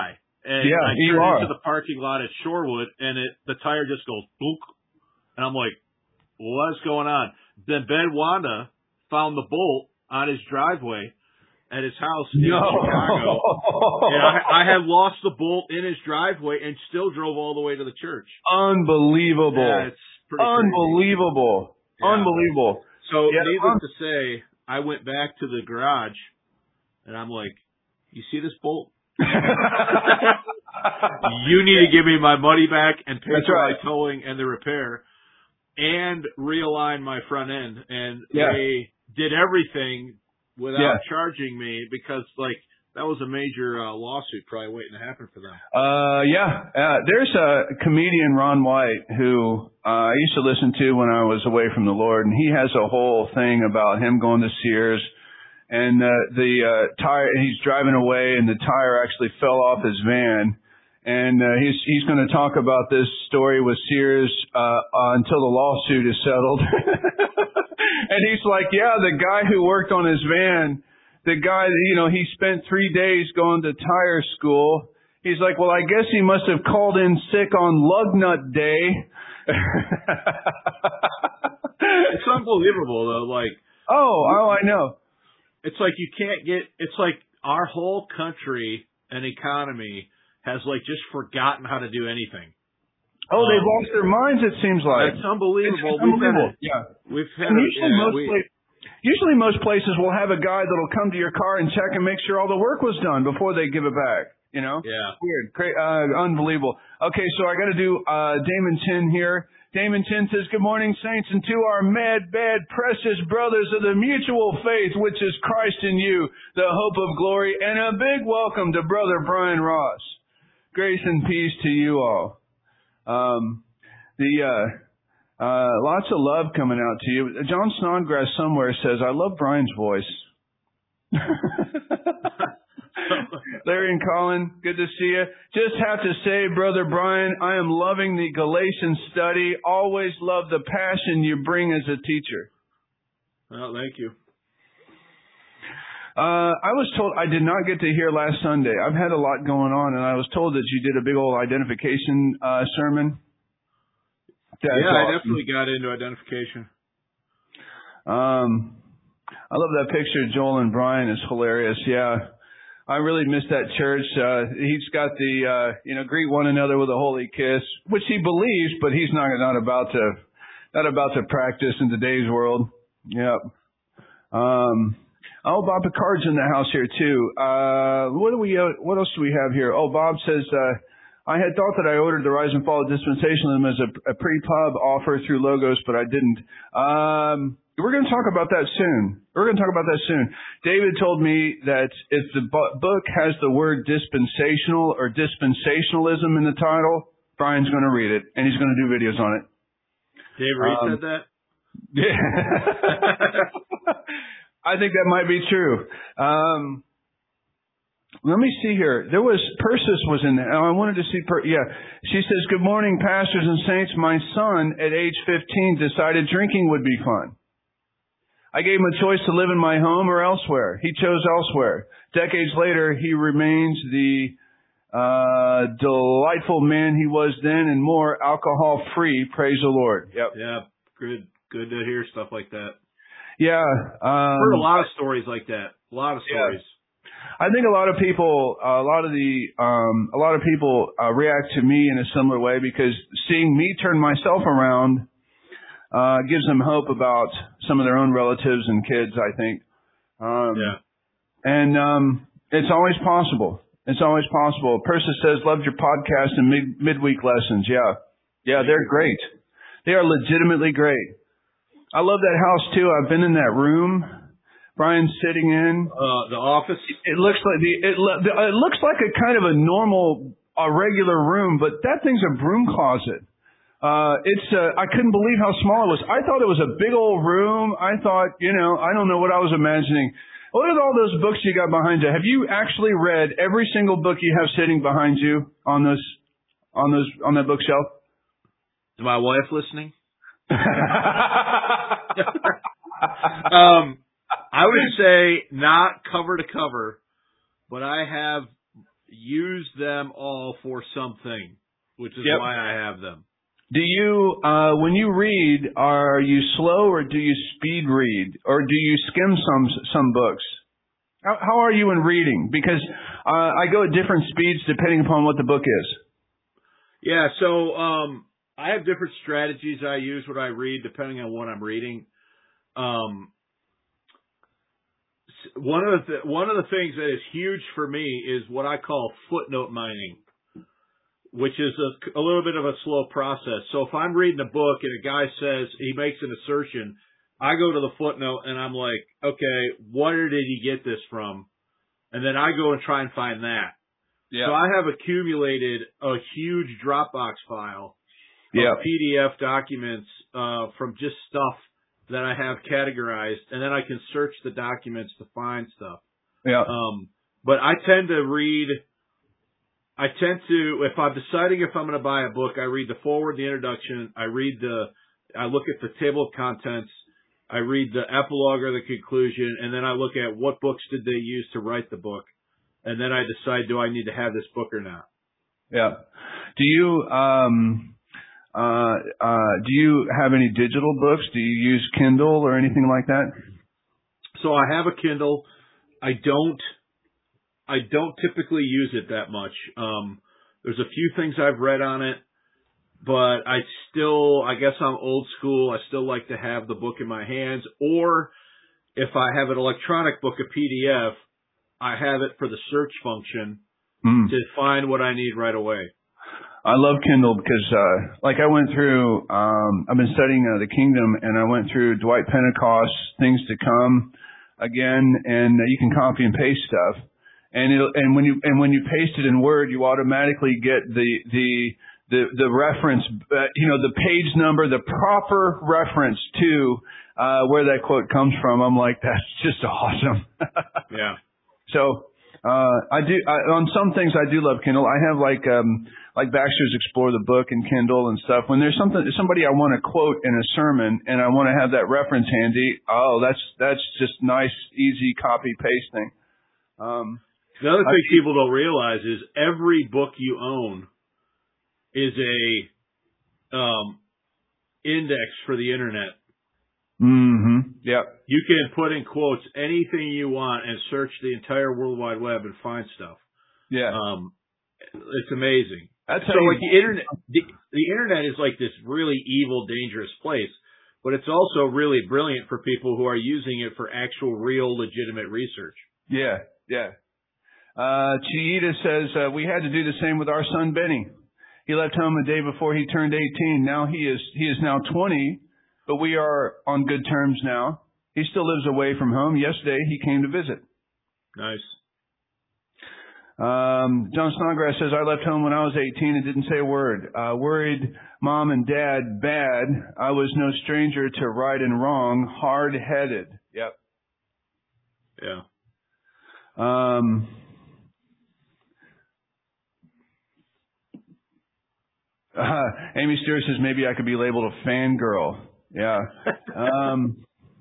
And yeah, I you turn are. into the parking lot at Shorewood, and it the tire just goes book, and I'm like, what's going on? Then Ben Wanda found the bolt on his driveway at his house in no. Chicago, and I, I had lost the bolt in his driveway and still drove all the way to the church. Unbelievable. Yeah, it's pretty Unbelievable. Yeah. Unbelievable. So, yeah, needless um, to say, I went back to the garage, and I'm like, you see this bolt? You need to give me my money back and pay That's for right. my towing and the repair and realign my front end. And Yeah. they did everything without Yeah. charging me because, like, that was a major uh, lawsuit probably waiting to happen for them. Uh, yeah. Uh, there's a comedian, Ron White, who uh, I used to listen to when I was away from the Lord, and he has a whole thing about him going to Sears, and uh, the uh, tire. He's driving away, and the tire actually fell off his van. And uh, he's he's going to talk about this story with Sears uh, uh, until the lawsuit is settled. And he's like, yeah, the guy who worked on his van, the guy, you know, he spent three days going to tire school. He's like, well, I guess he must have called in sick on lug nut day. It's unbelievable, though. Like, oh, oh, I know. It's like you can't get. It's like our whole country and economy has like just forgotten how to do anything. Oh, um, they've lost their minds. It seems like it's unbelievable. It's unbelievable. We've had a, yeah, we've had. And A, usually, yeah, most we, pla- usually most places will have a guy that'll come to your car and check and make sure all the work was done before they give it back. You know? Yeah. Weird. Cra- uh, unbelievable. Okay, so I got to do uh, Damon Chin here. Damon Chin says, good morning, saints, and to our mad, bad, precious brothers of the mutual faith, which is Christ in you, the hope of glory, and a big welcome to Brother Brian Ross. Grace and peace to you all. Um, the uh, uh, lots of love coming out to you. John Snodgrass somewhere says, I love Brian's voice. Larry and Colin, good to see you. Just have to say, Brother Brian, I am loving the Galatians study. Always love the passion you bring as a teacher. Well, thank you. Uh, I was told, I did not get to hear last Sunday. I've had a lot going on, and I was told that you did a big old identification uh, sermon. That's yeah, awesome. I definitely got into identification. Um, I love that picture of Joel and Brian. It's hilarious. Yeah. I really miss that church. Uh, he's got the, uh, you know, greet one another with a holy kiss, which he believes, but he's not, not about to, not about to practice in today's world. Yep. Um, oh, Bob Picard's in the house here too. Uh, what do we, uh, what else do we have here? Oh, Bob says, uh, I had thought that I ordered the Rise and Fall of Dispensationalism as a, a pre-pub offer through Logos, but I didn't. Um, We're going to talk about that soon. We're going to talk about that soon. David told me that if the bu- book has the word dispensational or dispensationalism in the title, Brian's going to read it, and he's going to do videos on it. Dave Reed um, said that? Yeah. I think that might be true. Um, let me see here. There was, Persis was in there. Oh, I wanted to see, per, yeah. She says, good morning, pastors and saints. My son at age fifteen decided drinking would be fun. I gave him a choice to live in my home or elsewhere. He chose elsewhere. Decades later, he remains the uh delightful man he was then and more alcohol-free. Praise the Lord. Yep. Yeah, good good to hear stuff like that. Yeah. Um, Heard a lot of stories like that. A lot of stories. Yeah. I think a lot of people, uh, a lot of the, um, a lot of people uh, react to me in a similar way because seeing me turn myself around Uh, gives them hope about some of their own relatives and kids, I think. Um, yeah. And um, it's always possible. It's always possible. Persis says, loved your podcast and mid- midweek lessons. Yeah. Yeah, they're great. They are legitimately great. I love that house, too. I've been in that room Brian's sitting in. Uh, the office? It looks like the it, it looks like a kind of a normal, a regular room, but that thing's a broom closet. Uh, it's, uh, I couldn't believe how small it was. I thought it was a big old room. I thought, you know, I don't know what I was imagining. What are all those books you got behind you? Have you actually read every single book you have sitting behind you on those, on those, on that bookshelf? Is my wife listening? um, I would say not cover to cover, but I have, use them all for something, which is Yep. why I have them. Do you, uh, when you read, are you slow or do you speed read, or do you skim some some books? How, how are you in reading? Because uh, I go at different speeds depending upon what the book is. Yeah, so um, I have different strategies I use when I read depending on what I'm reading. Um, one of the th- one of the things that is huge for me is what I call footnote mining, which is a, a little bit of a slow process. So if I'm reading a book and a guy says he makes an assertion, I go to the footnote and I'm like, okay, where did he get this from? And then I go and try and find that. Yeah. So I have accumulated a huge Dropbox file of Yeah. P D F documents uh, from just stuff that I have categorized, and then I can search the documents to find stuff. Yeah. Um, but I tend to read. I tend to, if I'm deciding if I'm going to buy a book, I read the foreword, the introduction. I read the. I look at the table of contents. I read the epilogue or the conclusion, and then I look at what books did they use to write the book, and then I decide, do I need to have this book or not? Yeah. Do you um uh uh do you have any digital books? Do you use Kindle or anything like that? So I have a Kindle. I don't. I don't typically use it that much. Um, there's a few things I've read on it, but I still, I guess I'm old school. I still like to have the book in my hands, or if I have an electronic book, a P D F, I have it for the search function Mm. to find what I need right away. I love Kindle because, uh, like I went through, um, I've been studying uh, the Kingdom, and I went through Dwight Pentecost's Things to Come again, and uh, you can copy and paste stuff, and it and when you and when you paste it in Word, you automatically get the the the the reference, uh, you know, the page number, the proper reference to uh, where that quote comes from. I'm like, that's just awesome. Yeah. So. Uh, I do, I, on some things I do love Kindle. I have like, um, like Baxter's Explore the Book and Kindle and stuff. When there's something, somebody I want to quote in a sermon and I want to have that reference handy, oh, that's, that's just nice, easy copy pasting. Um, the other thing I, people don't realize is every book you own is a, um, index for the internet. mm-hmm. Yeah. You can put in quotes anything you want and search the entire World Wide Web and find stuff. Yeah. Um, it's amazing. That's so how like you, the internet, the, the internet is like this really evil, dangerous place, but it's also really brilliant for people who are using it for actual, real, legitimate research. Yeah. Yeah. Uh, Chiita says, uh, we had to do the same with our son, Benny. He left home a day before he turned eighteen. Now he is, he is now twenty. But we are on good terms now. He still lives away from home. Yesterday, he came to visit. Nice. Um, John Snodgrass says, I left home when I was eighteen and didn't say a word. Uh, worried mom and dad bad. I was no stranger to right and wrong. Hard-headed. Yep. Yeah. Um, uh, Amy Stewart says, maybe I could be labeled a fangirl. Yeah. Um,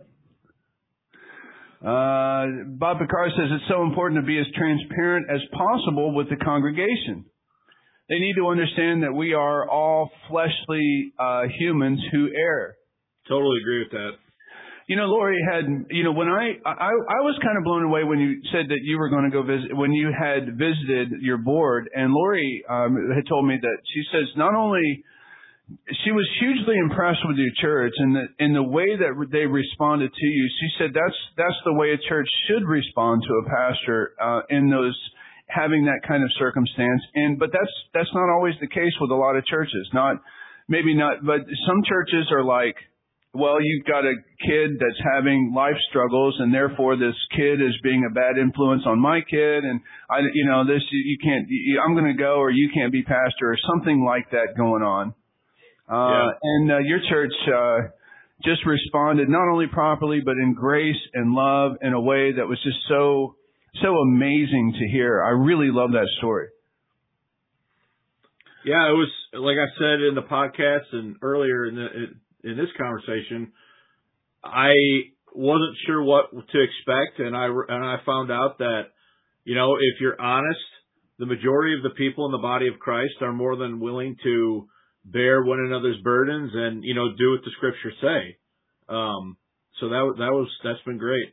uh, Bob Picard says it's so important to be as transparent as possible with the congregation. They need to understand that we are all fleshly uh, humans who err. Totally agree with that. You know, Lori had, you know, when I, I, I was kind of blown away when you said that you were going to go visit, when you had visited your board, and Lori um, had told me that she says not only she was hugely impressed with your church and the, in the way that they responded to you. She said that's that's the way a church should respond to a pastor uh, in those having that kind of circumstance. And but that's that's not always the case with a lot of churches. Not maybe not, but some churches are like, well, you've got a kid that's having life struggles, and therefore this kid is being a bad influence on my kid, and I, you know, this you can't. You, I'm going to go, or you can't be pastor, or something like that going on. Uh, yeah. And uh, your church uh, just responded not only properly, but in grace and love in a way that was just so, so amazing to hear. I really love that story. Yeah, it was, like I said in the podcast and earlier in, the, in this conversation, I wasn't sure what to expect, and I, and I found out that, you know, if you're honest, the majority of the people in the body of Christ are more than willing to bear one another's burdens and, you know, do what the scriptures say. Um, so that, that was, that's been great.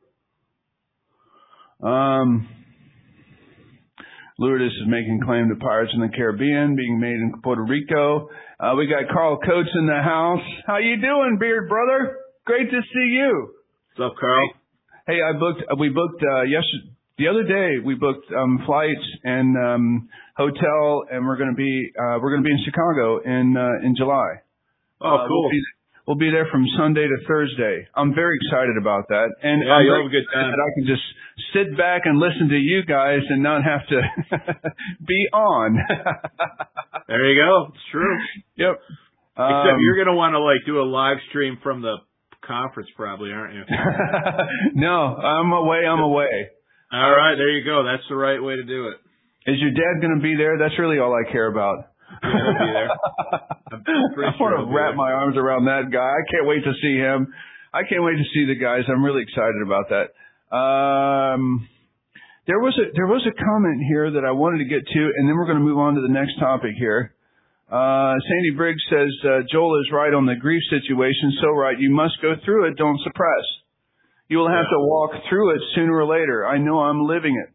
Um, Lourdes is making claim to Pirates in the Caribbean being made in Puerto Rico. Uh, we got Carl Coates in the house. How you doing, Beard brother? Great to see you. What's up, Carl? Hey, I booked, we booked, uh, yesterday, the other day we booked, um, flights and, um, hotel, and we're going to be, uh, we're going to be in Chicago in, uh, in July. Oh, uh, cool. We'll be, we'll be there from Sunday to Thursday. I'm very excited about that. And yeah, I'm you'll very have a good time. that I can just sit back and listen to you guys and not have to be on. There you go. It's true. Yep. Except Um, you're going to want to like do a live stream from the conference probably, aren't you? No, I'm away. I'm away. All right. There you go. That's the right way to do it. Is your dad going to be there? That's really all I care about. Yeah, he'll be there. I'm pretty I sure want to wrap there. my arms around that guy. I can't wait to see him. I can't wait to see the guys. I'm really excited about that. Um, there was a there was a comment here that I wanted to get to, and then we're going to move on to the next topic here. Uh, Sandy Briggs says uh, Joel is right on the grief situation. So right, you must go through it. Don't suppress. You will have Yeah. to walk through it sooner or later. I know I'm living it.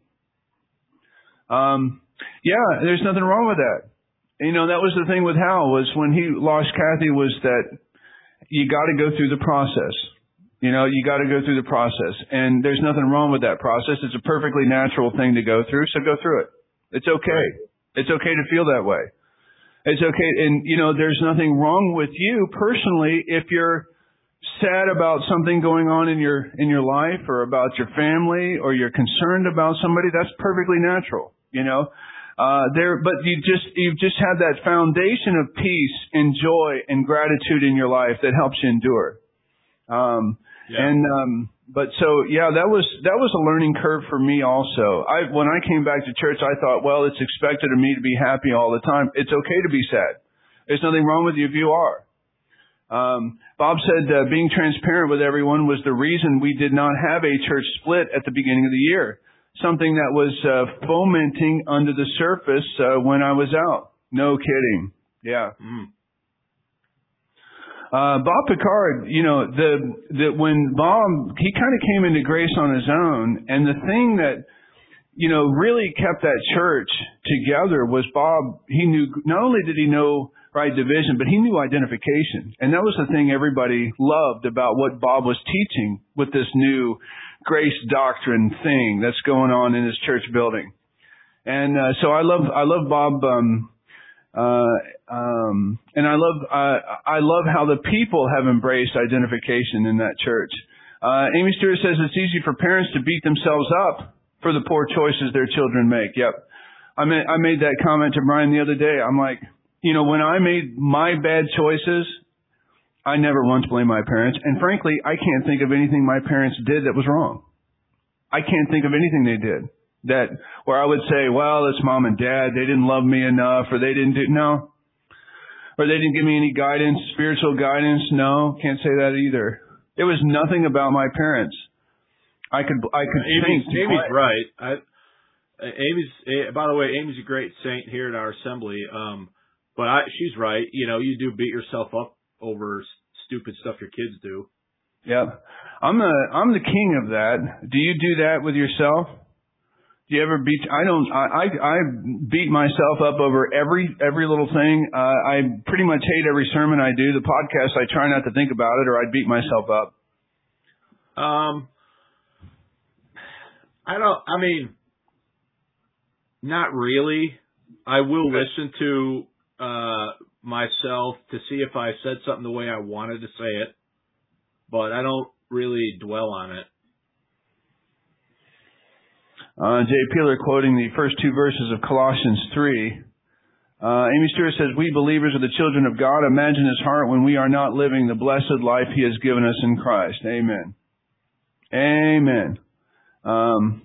Um, yeah, there's nothing wrong with that. You know, that was the thing with Hal, was when he lost Kathy, was that you got to go through the process. You know, you got to go through the process. And there's nothing wrong with that process. It's a perfectly natural thing to go through, so go through it. It's okay. It's okay to feel that way. It's okay. And, you know, there's nothing wrong with you personally if you're sad about something going on in your in your life or about your family, or you're concerned about somebody. That's perfectly natural, you know. Uh, there, but you just, you've just had that foundation of peace and joy and gratitude in your life that helps you endure. Um, Yeah. and, um, but so, yeah, that was, that was a learning curve for me also. I, when I came back to church, I thought, well, it's expected of me to be happy all the time. It's okay to be sad. There's nothing wrong with you if you are. Um, Bob said, uh, being transparent with everyone was the reason we did not have a church split at the beginning of the year. Something that was uh, fomenting under the surface uh, when I was out. No kidding. Yeah. Mm. Uh, Bob Picard, you know, the, the, when Bob, he kind of came into grace on his own, and the thing that, you know, really kept that church together was Bob, he knew, not only did he know right division, but he knew identification. And that was the thing everybody loved about what Bob was teaching with this new grace doctrine thing that's going on in his church building. And, uh, so I love, I love Bob, um, uh, um, and I love, uh, I love how the people have embraced identification in that church. Uh, Amy Stewart says it's easy for parents to beat themselves up for the poor choices their children make. Yep. I made, I made that comment to Brian the other day. I'm like, you know, when I made my bad choices, I never once blamed my parents. And frankly, I can't think of anything my parents did that was wrong. I can't think of anything they did that where I would say, well, it's mom and dad. They didn't love me enough, or they didn't do, no. Or they didn't give me any guidance, spiritual guidance. No, can't say that either. It was nothing about my parents. I could, I could Amy's, think. Amy's right. I, Amy's, by the way, Amy's a great saint here at our assembly. Um, but I, she's right. You know, you do beat yourself up over stupid stuff your kids do. Yeah. I'm the, I'm the king of that. Do you do that with yourself? Do you ever beat, I don't, I, I, I beat myself up over every, every little thing. Uh, I pretty much hate every sermon I do. The podcast, I try not to think about it, or I'd beat myself up. Um, I don't, I mean, not really. I will listen to, uh, myself to see if I said something the way I wanted to say it, but I don't really dwell on it. Uh, Jay Peeler quoting the first two verses of Colossians three. Uh, Amy Stewart says, we believers are the children of God. Imagine his heart when we are not living the blessed life he has given us in Christ. Amen. Amen. Um,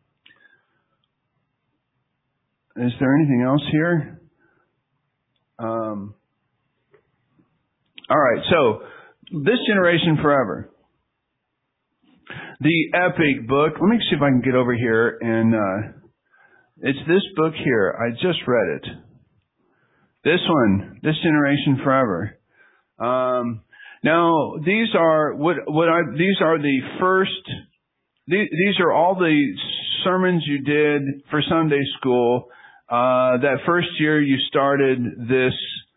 is there anything else here? Um, all right. So, This Generation Forever. The epic book. Let me see if I can get over here and uh, It's this book here. I just read it. This one, This Generation Forever. Um, now, these are what what I these are the first. These, these are all the sermons you did for Sunday school. Uh, that first year you started this.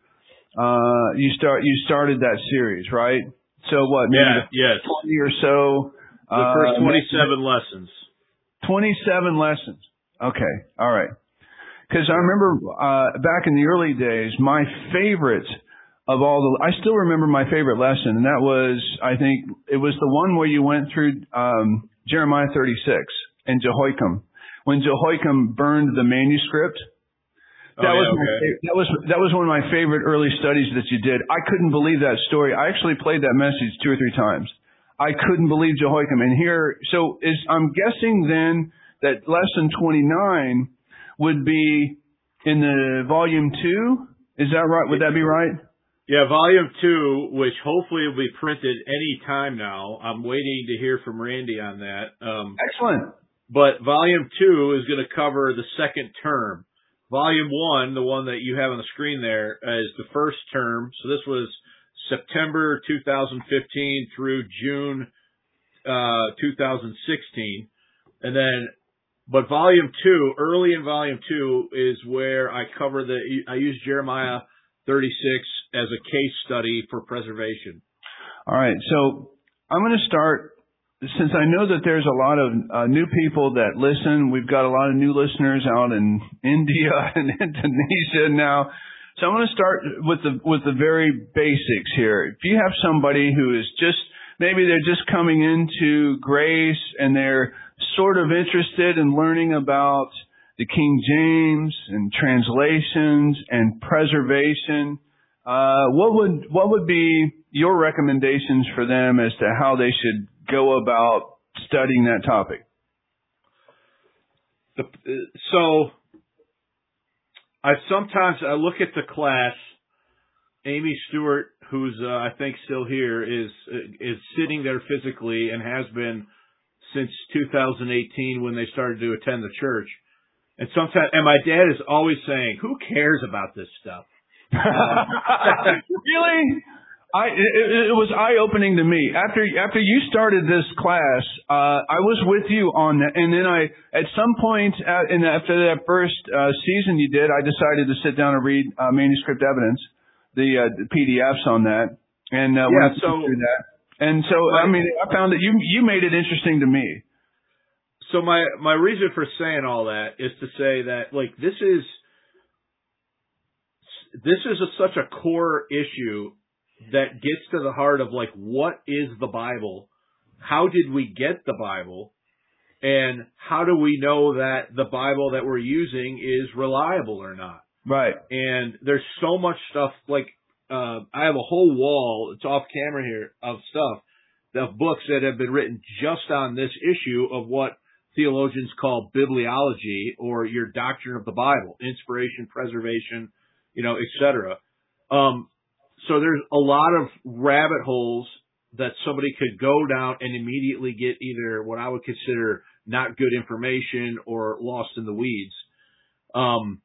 Uh, you start you started that series, right? So what? Maybe Yeah. Yes. Twenty or so. The first uh, twenty-seven lessons. Twenty-seven lessons. Okay. All right. Because I remember uh, back in the early days, my favorite of all the, I still remember my favorite lesson, and that was, I think, it was the one where you went through um, Jeremiah thirty-six and Jehoiakim. When Jehoiakim burned the manuscript, that oh, was yeah, my, okay. that was that was one of my favorite early studies that you did. I couldn't believe that story. I actually played that message two or three times. I couldn't believe Jehoiakim. And here, so is I'm guessing then that lesson twenty-nine would be in the volume two. Is that right? Would that be right? Yeah, volume two, which hopefully will be printed any time now. I'm waiting to hear from Randy on that. Um, Excellent. But volume two is going to cover the second term. Volume one, the one that you have on the screen there, is the first term. So this was September two thousand fifteen through June uh, two thousand sixteen. And then, but volume two, early in volume two is where I cover the, I use Jeremiah thirty-six as a case study for preservation. All right. So I'm going to start, since I know that there's a lot of uh, new people that listen. We've got a lot of new listeners out in India and Indonesia now. So I'm going to start with the with the very basics here. If you have somebody who is just, maybe they're just coming into grace and they're sort of interested in learning about the King James and translations and preservation, uh, what would what would be your recommendations for them as to how they should go about studying that topic? The, so I sometimes I look at the class. Amy Stewart, who's uh, I think still here, is is sitting there physically and has been since two thousand eighteen when they started to attend the church. And sometimes, and my dad is always saying, "Who cares about this stuff?" Really? I it, it was eye opening to me after after you started this class. Uh, I was with you on that, and then I at some point uh, in after that first uh, season you did, I decided to sit down and read uh, manuscript evidence, the, uh, the P D Fs on that, and uh, yeah, went so through that. And so I mean, I found that you you made it interesting to me. So my my reason for saying all that is to say that like this is this is a, such a core issue that gets to the heart of like, what is the Bible? How did we get the Bible? And how do we know that the Bible that we're using is reliable or not? Right. And there's so much stuff, like, uh, I have a whole wall, it's off camera here, of stuff, of books that have been written just on this issue of what theologians call bibliology, or your doctrine of the Bible, inspiration, preservation, you know, et cetera. Um, So there's a lot of rabbit holes that somebody could go down and immediately get either what I would consider not good information or lost in the weeds. Um,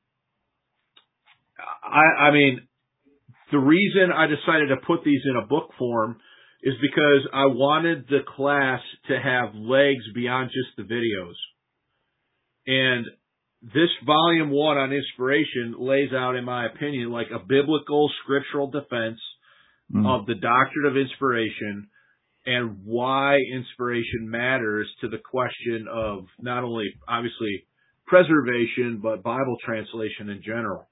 I, I mean, the reason I decided to put these in a book form is because I wanted the class to have legs beyond just the videos. And this volume one on inspiration lays out, in my opinion, like a biblical scriptural defense mm. of the doctrine of inspiration and why inspiration matters to the question of not only, obviously, preservation, but Bible translation in general.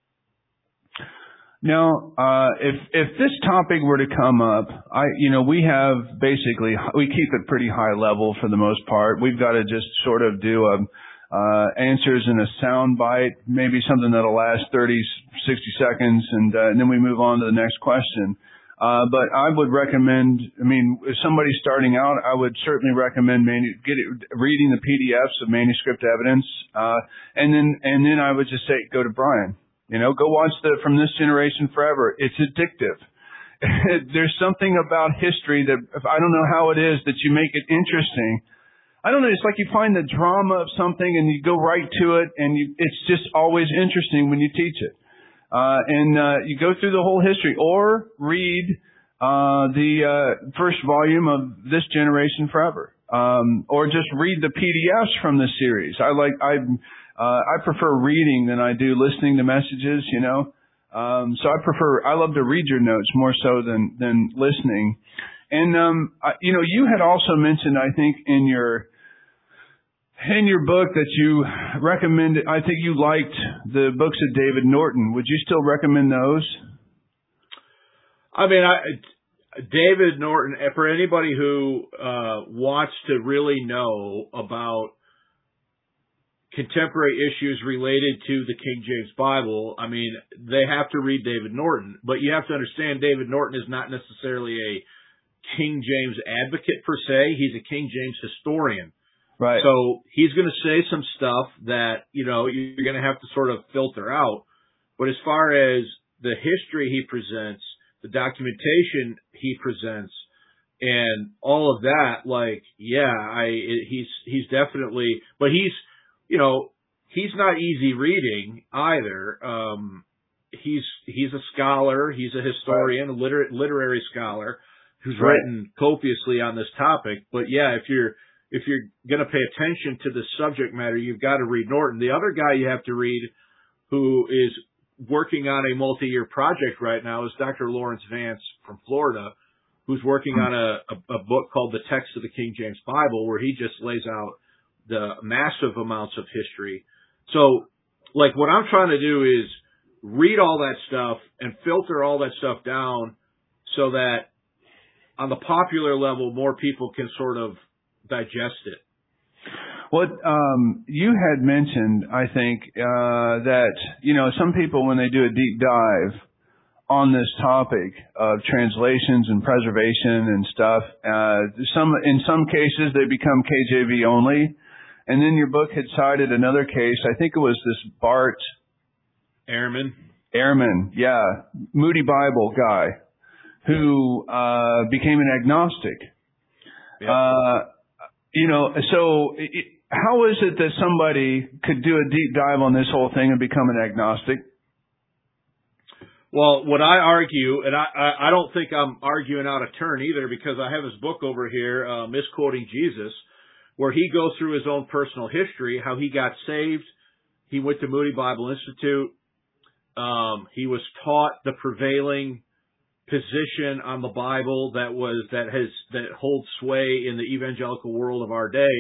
Now, uh, if if this topic were to come up, I you know we have basically we keep it pretty high level for the most part. We've got to just sort of do a Uh, answers in a sound bite, maybe something that'll last thirty, sixty seconds, and, uh, and then we move on to the next question. Uh, but I would recommend, I mean, if somebody's starting out, I would certainly recommend manu- get it, reading the P D Fs of manuscript evidence, uh, and then, and then I would just say, go to Brian. You know, go watch the From This Generation Forever. It's addictive. There's something about history that, I don't know how it is, that you make it interesting. I don't know, it's like you find the drama of something and you go right to it, and you, it's just always interesting when you teach it. Uh, and uh, you go through the whole history, or read uh, the uh, first volume of This Generation Forever, um, or just read the P D Fs from the series. I like I uh, I prefer reading than I do listening to messages. You know, um, so I prefer I love to read your notes more so than than listening. And um, I, you know, you had also mentioned, I think, in your In your book that you recommended, I think you liked the books of David Norton. Would you still recommend those? I mean, I, David Norton, for anybody who uh, wants to really know about contemporary issues related to the King James Bible, I mean, they have to read David Norton. But you have to understand, David Norton is not necessarily a King James advocate per se. He's a King James historian. Right. So he's going to say some stuff that, you know, you're going to have to sort of filter out. But as far as the history he presents, the documentation he presents, and all of that, like, yeah, I, he's, he's definitely, but he's, you know, he's not easy reading either. Um, he's, he's a scholar. He's a historian, right. a liter- literary scholar who's right. written copiously on this topic. But yeah, if you're, If you're going to pay attention to the subject matter, you've got to read Norton. The other guy you have to read who is working on a multi-year project right now is Doctor Lawrence Vance from Florida, who's working on a, a, a book called The Text of the King James Bible, where he just lays out the massive amounts of history. So, like, what I'm trying to do is read all that stuff and filter all that stuff down so that on the popular level, more people can sort of digest it. What um, you had mentioned, I think, uh, that, you know, some people, when they do a deep dive on this topic of translations and preservation and stuff, uh, some in some cases they become K J V only. And then your book had cited another case. I think it was this Bart Ehrman. Ehrman, yeah, Moody Bible guy who uh, became an agnostic. Yep. Uh, You know, so it, how is it that somebody could do a deep dive on this whole thing and become an agnostic? Well, what I argue, and I, I, I don't think I'm arguing out of turn either, because I have his book over here, uh, Misquoting Jesus, where he goes through his own personal history, how he got saved. He went to Moody Bible Institute. Um, he was taught the prevailing position on the Bible that was that has that holds sway in the evangelical world of our day,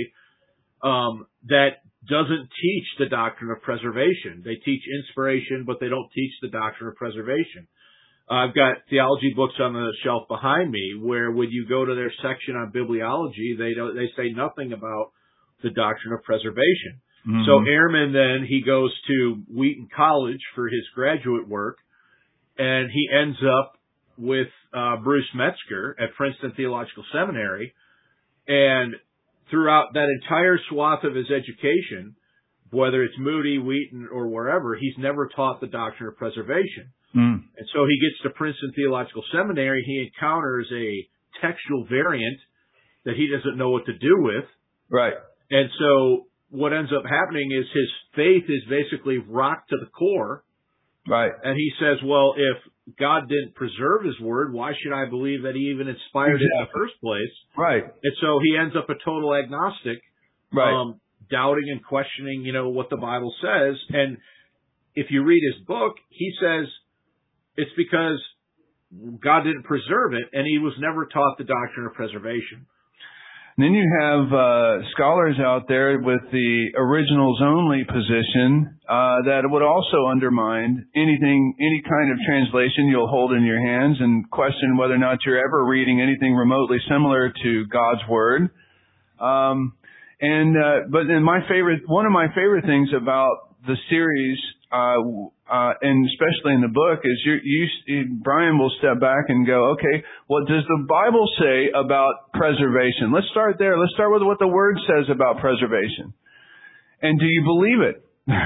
um, that doesn't teach the doctrine of preservation. They teach inspiration, but they don't teach the doctrine of preservation. Uh, I've got theology books on the shelf behind me where, when you go to their section on bibliology, they don't they say nothing about the doctrine of preservation. Mm-hmm. So Ehrman then he goes to Wheaton College for his graduate work, and he ends up with uh, Bruce Metzger at Princeton Theological Seminary. And throughout that entire swath of his education, whether it's Moody, Wheaton, or wherever, he's never taught the doctrine of preservation. Mm. And so he gets to Princeton Theological Seminary, he encounters a textual variant that he doesn't know what to do with. Right. And so what ends up happening is his faith is basically rocked to the core. Right. And he says, well, if God didn't preserve his word, why should I believe that he even inspired exactly. it in the first place? Right. And so he ends up a total agnostic, right. um, doubting and questioning, you know, what the Bible says. And if you read his book, he says it's because God didn't preserve it, and he was never taught the doctrine of preservation. And then you have uh, scholars out there with the originals only position uh, that would also undermine anything, any kind of translation you'll hold in your hands, and question whether or not you're ever reading anything remotely similar to God's Word. Um, and uh, but then my favorite, one of my favorite things about the series, uh, uh, and especially in the book, is you, you, Brian will step back and go, okay, what does the Bible say about preservation? Let's start there. Let's start with what the Word says about preservation. And do you believe it?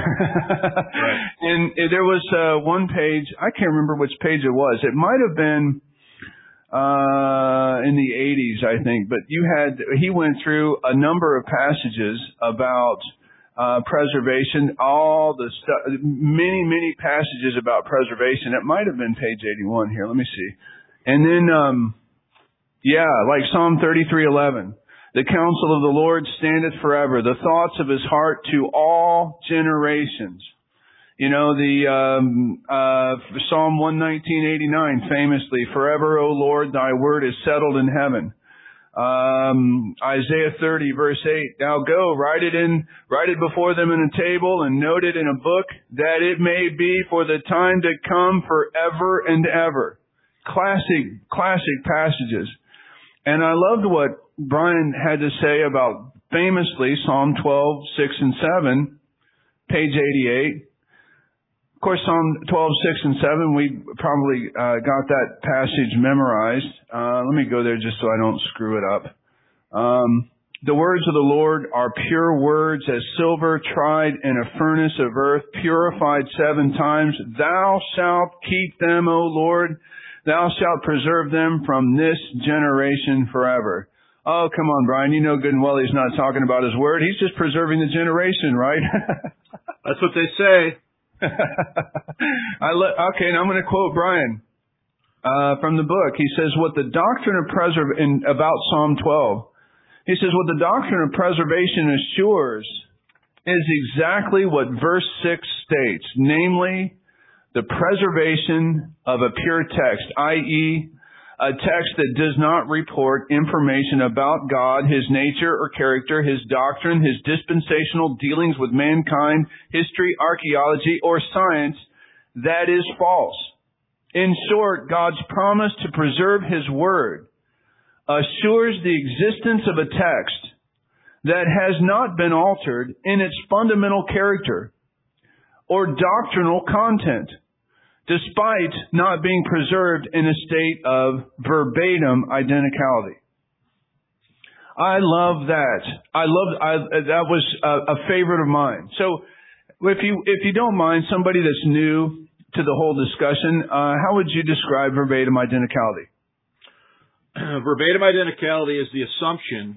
Right. And there was uh, one page, I can't remember which page it was. It might have been uh, in the eighties, I think. But you had, he went through a number of passages about uh, preservation, all the stuff, many, many passages about preservation. It might have been page eighty-one here. Let me see. And then, um, yeah, like Psalm thirty-three eleven. The counsel of the Lord standeth forever, the thoughts of his heart to all generations. You know, the um, uh, Psalm one nineteen eighty-nine, famously, forever, O Lord, thy word is settled in heaven. Um, Isaiah thirty, verse eight, now go, write it in, write it before them in a table and note it in a book, that it may be for the time to come forever and ever. Classic, classic passages. And I loved what Brian had to say about, famously, Psalm twelve, six and seven, page eighty-eight. Of course, Psalm twelve, six and seven, we probably uh, got that passage memorized. Uh, let me go there just so I don't screw it up. Um, the words of the Lord are pure words, as silver tried in a furnace of earth, purified seven times. Thou shalt keep them, O Lord. Thou shalt preserve them from this generation forever. Oh, come on, Brian. You know good and well he's not talking about his word. He's just preserving the generation, right? That's what they say. I le- okay, now I'm going to quote Brian uh, from the book. He says, what the doctrine of preserv- in about Psalm twelve, he says, what the doctrine of preservation assures is exactly what verse six states, namely, the preservation of a pure text, that is, a text that does not report information about God, His nature or character, His doctrine, His dispensational dealings with mankind, history, archaeology, or science that is false. In short, God's promise to preserve His Word assures the existence of a text that has not been altered in its fundamental character or doctrinal content, despite not being preserved in a state of verbatim identicality. I love that. I love I, that was a, a favorite of mine. So, if you if you don't mind, somebody that's new to the whole discussion, uh, how would you describe verbatim identicality? Verbatim identicality is the assumption.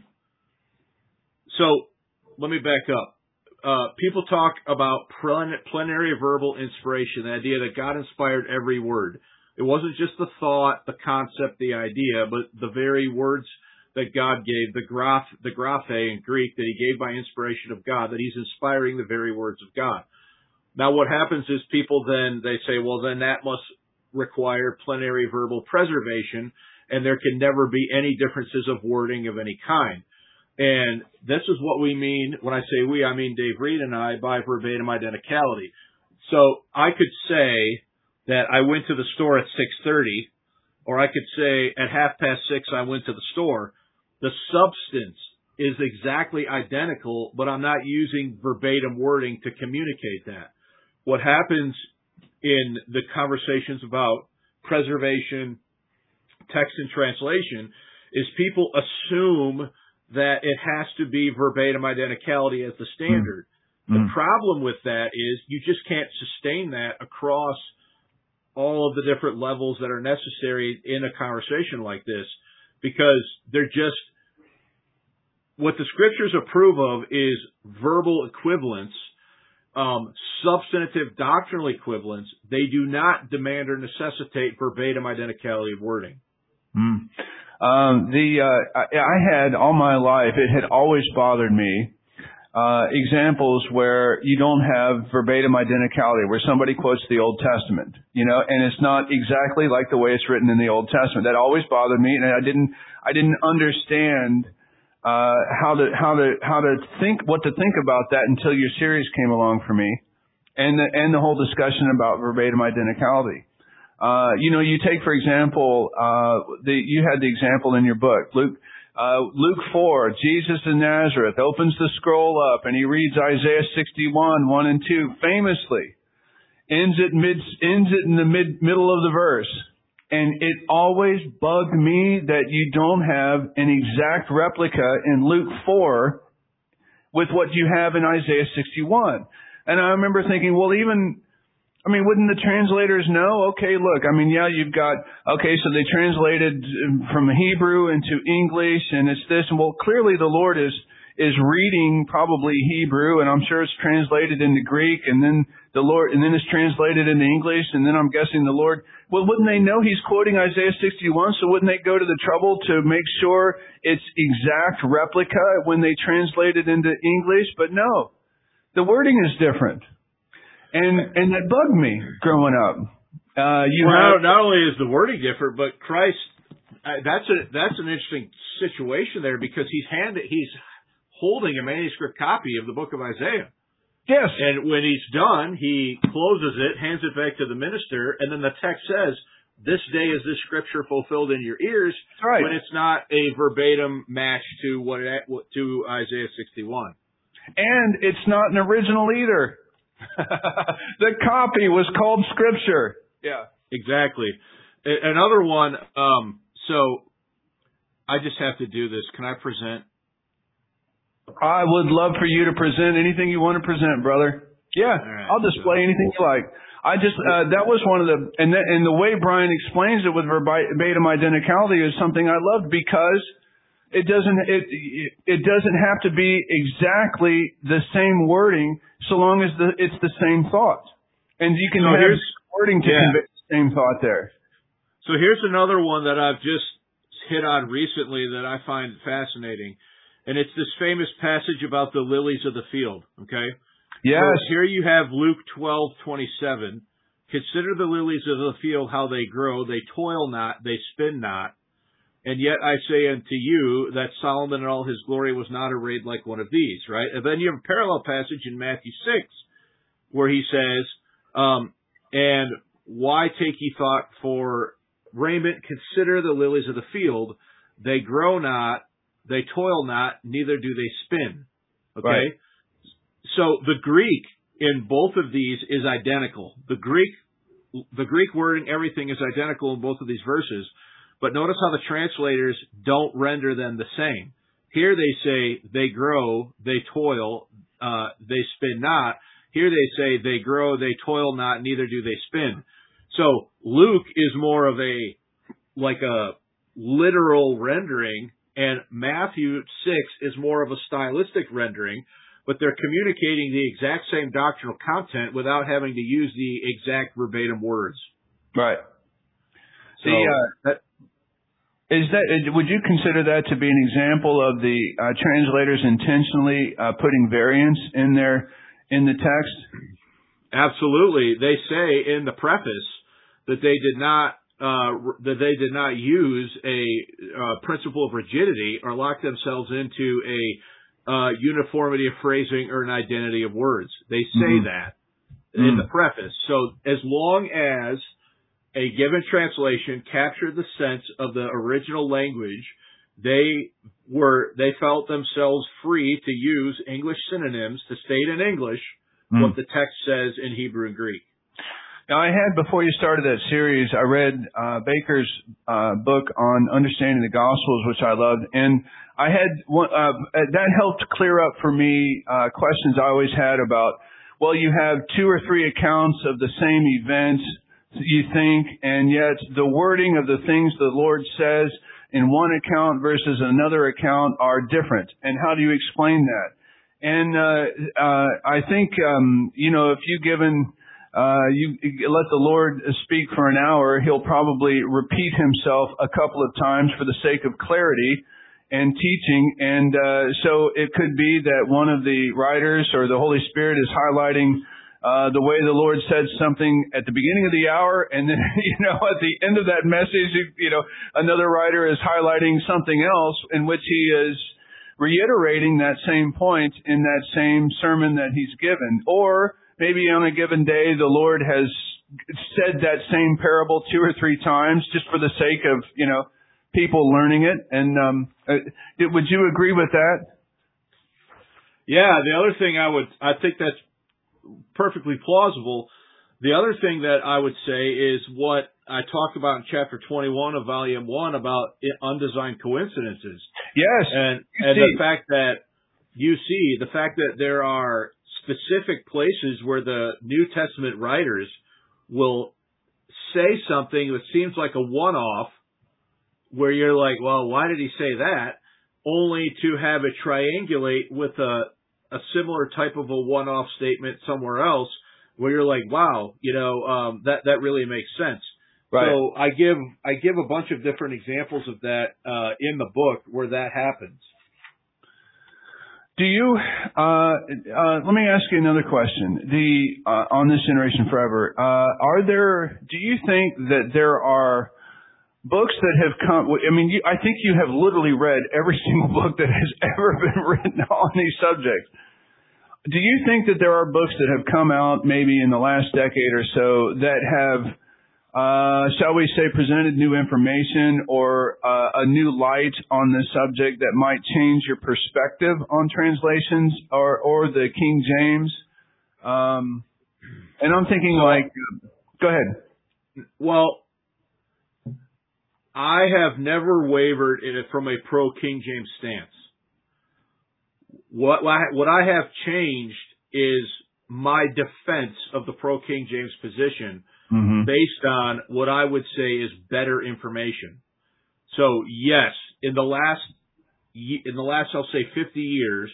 So, let me back up. Uh, people talk about plen- plenary verbal inspiration, the idea that God inspired every word. It wasn't just the thought, the concept, the idea, but the very words that God gave, the graph, the graphe in Greek that He gave by inspiration of God, that He's inspiring the very words of God. Now what happens is people then, they say, well then that must require plenary verbal preservation, and there can never be any differences of wording of any kind. And this is what we mean, when I say we, I mean Dave Reed and I, by verbatim identicality. So I could say that I went to the store at six thirty, or I could say at half past six I went to the store. The substance is exactly identical, but I'm not using verbatim wording to communicate that. What happens in the conversations about preservation, text and translation, is people assume that it has to be verbatim identicality as the standard. Mm. The problem with that is you just can't sustain that across all of the different levels that are necessary in a conversation like this, because they're just, what the scriptures approve of is verbal equivalence, um, substantive doctrinal equivalence. They do not demand or necessitate verbatim identicality of wording. Mm. Um, the, uh, I, I had all my life, it had always bothered me, uh, examples where you don't have verbatim identicality, where somebody quotes the Old Testament, you know, and it's not exactly like the way it's written in the Old Testament. That always bothered me, and I didn't, I didn't understand, uh, how to, how to, how to think, what to think about that until your series came along for me, and the, and the whole discussion about verbatim identicality. Uh, you know, you take, for example, uh, the, you had the example in your book, Luke, uh, Luke four, Jesus in Nazareth opens the scroll up and he reads Isaiah sixty-one, one and two, famously, ends it mid, ends it in the mid, middle of the verse. And it always bugged me that you don't have an exact replica in Luke four with what you have in Isaiah sixty-one. And I remember thinking, well, even, I mean, wouldn't the translators know? Okay, look, I mean, yeah, you've got, okay, so they translated from Hebrew into English, and it's this, and well, clearly the Lord is, is reading probably Hebrew, and I'm sure it's translated into Greek, and then the Lord, and then it's translated into English, and then I'm guessing the Lord, well, wouldn't they know He's quoting Isaiah sixty-one, so wouldn't they go to the trouble to make sure it's exact replica when they translate it into English? But no, the wording is different. And and that bugged me growing up. Uh, you well, have, not only is the wording different, but Christ, uh, that's a that's an interesting situation there because he's handed he's holding a manuscript copy of the book of Isaiah. Yes. And when he's done, he closes it, hands it back to the minister, and then the text says, "This day is this scripture fulfilled in your ears." That's right. When it's not a verbatim match to what to Isaiah sixty-one. And it's not an original either. The copy was called Scripture. Yeah. Exactly. Another one, um, so I just have to do this. Can I present? I would love for you to present anything you want to present, brother. Yeah, right, I'll display so. anything you like. I just, uh, that was one of the, and, the, and the way Brian explains it with verbatim identicality is something I loved because it doesn't, it, it doesn't have to be exactly the same wording so long as the, it's the same thought. And you can so have wording to yeah. convey the same thought there. So here's another one that I've just hit on recently that I find fascinating. And it's this famous passage about the lilies of the field, okay? Yes. So here you have Luke twelve twenty-seven. Consider the lilies of the field, how they grow. They toil not, they spin not. And yet I say unto you that Solomon in all his glory was not arrayed like one of these, right? And then you have a parallel passage in Matthew six where he says, um, and why take ye thought for raiment? Consider the lilies of the field. They grow not, they toil not, neither do they spin. Okay? Right. So the Greek in both of these is identical. The Greek, the Greek wording, everything is identical in both of these verses. But notice how the translators don't render them the same. Here they say they grow, they toil, uh, they spin not. Here they say they grow, they toil not, neither do they spin. So Luke is more of a, like a literal rendering, and Matthew six is more of a stylistic rendering, but they're communicating the exact same doctrinal content without having to use the exact verbatim words. Right. So, the, uh, that, is that, would you consider that to be an example of the uh, translators intentionally uh, putting variance in their in the text? Absolutely. They say in the preface that they did not uh, that they did not use a uh, principle of rigidity or lock themselves into a uh, uniformity of phrasing or an identity of words. They say mm-hmm. that mm-hmm. in the preface. So as long as a given translation captured the sense of the original language, they were they felt themselves free to use English synonyms to state in English mm. what the text says in Hebrew and Greek. Now, I had, before you started that series, I read uh, Baker's uh, book on understanding the Gospels, which I loved, and I had one, uh, that helped clear up for me uh, questions I always had about, well, you have two or three accounts of the same event, you think, and yet the wording of the things the Lord says in one account versus another account are different. And how do you explain that? And uh, uh, I think, um, you know, if you given, uh, you let the Lord speak for an hour, He'll probably repeat Himself a couple of times for the sake of clarity and teaching. And uh, so it could be that one of the writers or the Holy Spirit is highlighting Uh, the way the Lord said something at the beginning of the hour, and then, you know, at the end of that message, you, you know, another writer is highlighting something else in which he is reiterating that same point in that same sermon that he's given. Or maybe on a given day, the Lord has said that same parable two or three times just for the sake of, you know, people learning it. And um, uh, would you agree with that? Yeah, the other thing I would, I think that's perfectly plausible. The other thing that I would say is what I talked about in chapter twenty-one of volume one about undesigned coincidences. Yes. And, and the fact that you see, the fact that there are specific places where the New Testament writers will say something that seems like a one-off where you're like, well, why did he say that? Only to have it triangulate with a, a similar type of a one-off statement somewhere else where you're like, wow, you know, um, that, that really makes sense. Right. So I give, I give a bunch of different examples of that, uh, in the book where that happens. Do you, uh, uh, let me ask you another question. The, uh, on This Generation Forever, uh, are there, do you think that there are books that have come, I mean, you, I think you have literally read every single book that has ever been written on these subjects. Do you think that there are books that have come out maybe in the last decade or so that have, Uh, shall we say, presented new information or uh, a new light on the subject that might change your perspective on translations or, or the King James? Um, and I'm thinking like, go ahead. Well, I have never wavered in it from a pro King James stance. What, what I have changed is my defense of the pro King James position. Mm-hmm. Based on what I would say is better information. So yes, in the last, in the last, I'll say fifty years,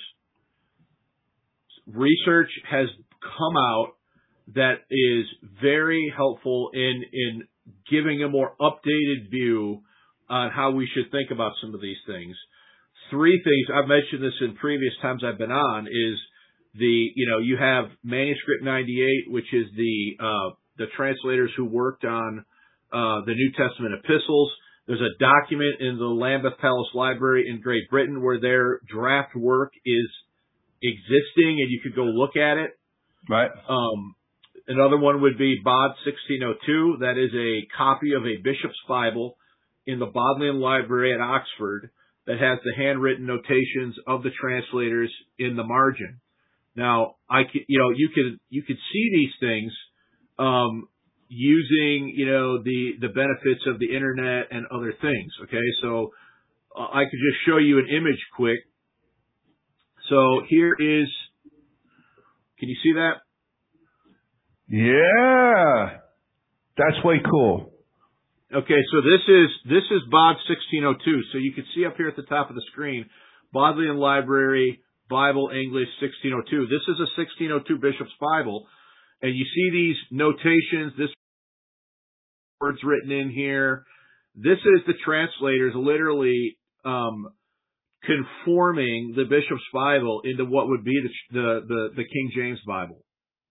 research has come out that is very helpful in, in giving a more updated view on how we should think about some of these things. Three things, I've mentioned this in previous times I've been on, is the, you know, you have Manuscript ninety-eight, which is the, uh, the translators who worked on uh, the New Testament epistles. There's a document in the Lambeth Palace Library in Great Britain where their draft work is existing, and you could go look at it. Right. Um, another one would be Bod sixteen oh two. That is a copy of a bishop's Bible in the Bodleian Library at Oxford that has the handwritten notations of the translators in the margin. Now, I could, you know, you could you could see these things. Um, using, you know, the, the benefits of the internet and other things. Okay. So uh, I could just show you an image quick. So here is, can you see that? Yeah. That's way cool. Okay. So this is, this is Bod sixteen oh two. So you can see up here at the top of the screen, Bodleian Library, Bible English sixteen oh two. This is a sixteen oh two Bishop's Bible. And you see these notations, this word's written in here. This is the translators literally um, conforming the Bishop's Bible into what would be the, the, the, the King James Bible.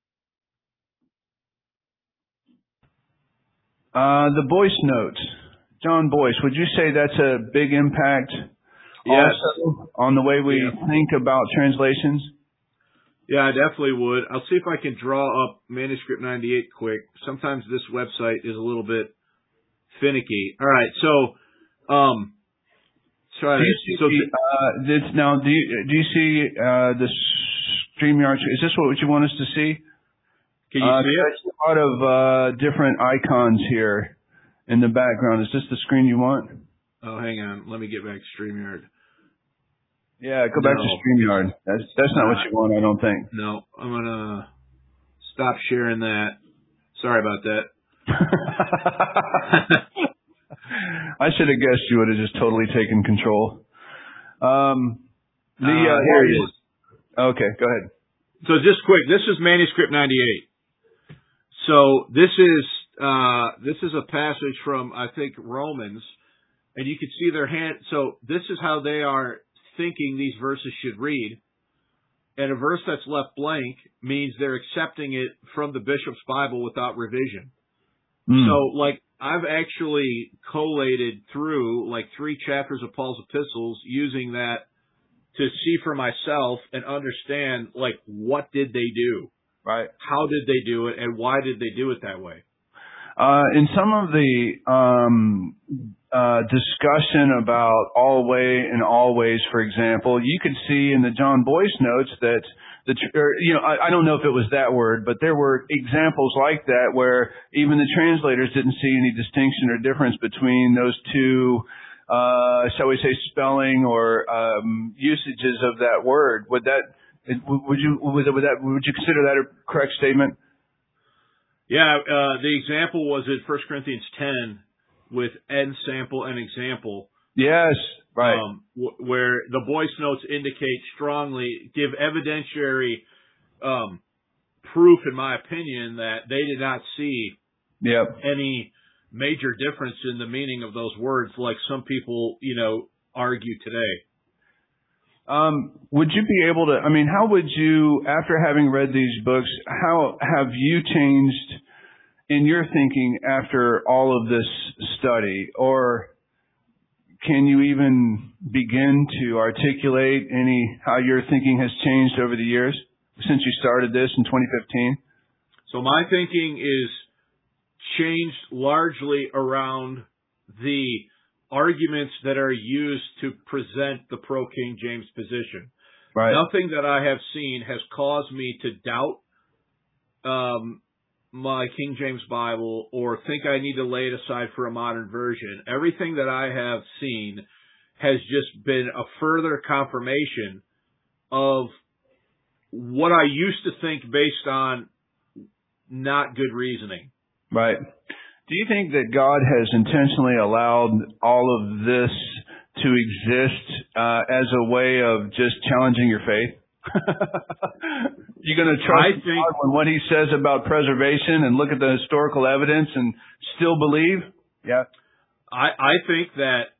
Uh, the Boyce notes. John Boyce, would you say that's a big impact yes. also on the way we yeah. think about translations? Yeah, I definitely would. I'll see if I can draw up Manuscript ninety-eight quick. Sometimes this website is a little bit finicky. All right, so, um, try do to, you see, so uh, this, now, do you, do you see, uh, the StreamYard? Is this what you want us to see? Can you uh, see it? There's a lot of, uh, different icons here in the background. Is this the screen you want? Oh, hang on. Let me get back to StreamYard. Yeah, go back no, to StreamYard. That's that's not, not what you want, I don't think. No, I'm gonna stop sharing that. Sorry about that. I should have guessed you would have just totally taken control. Um, the uh, uh, here it is. Okay, go ahead. So just quick, this is Manuscript ninety-eight. So this is uh, this is a passage from I think Romans, and you can see their hand. So this is how they are thinking these verses should read. And a verse that's left blank means they're accepting it from the Bishop's Bible without revision. Mm. So, like, I've actually collated through, like, three chapters of Paul's epistles using that to see for myself and understand, like, what did they do? Right. How did they do it, and why did they do it that way? Uh, in some of the um, uh, discussion about always and always, for example, you could see in the John Boyce notes that the, or, you know, I, I don't know if it was that word, but there were examples like that where even the translators didn't see any distinction or difference between those two, uh, shall we say, spelling or um, usages of that word. Would that would you would that would you consider that a correct statement? Yeah, uh, the example was in First Corinthians ten with ensample and example. Yes, right. Um, w- where the voice notes indicate strongly, give evidentiary um, proof, in my opinion, that they did not see Yep. any major difference in the meaning of those words, like some people, you know, argue today. Um, would you be able to, I mean, how would you, after having read these books, how have you changed in your thinking after all of this study? Or can you even begin to articulate any, how your thinking has changed over the years since you started this in twenty fifteen? So my thinking is changed largely around the arguments that are used to present the pro-King James position. Right. Nothing that I have seen has caused me to doubt um, my King James Bible or think I need to lay it aside for a modern version. Everything that I have seen has just been a further confirmation of what I used to think based on not good reasoning. Right. Do you think that God has intentionally allowed all of this to exist uh, as a way of just challenging your faith? You're going to trust I think, God when what He says about preservation and look at the historical evidence and still believe? Yeah. I, I think that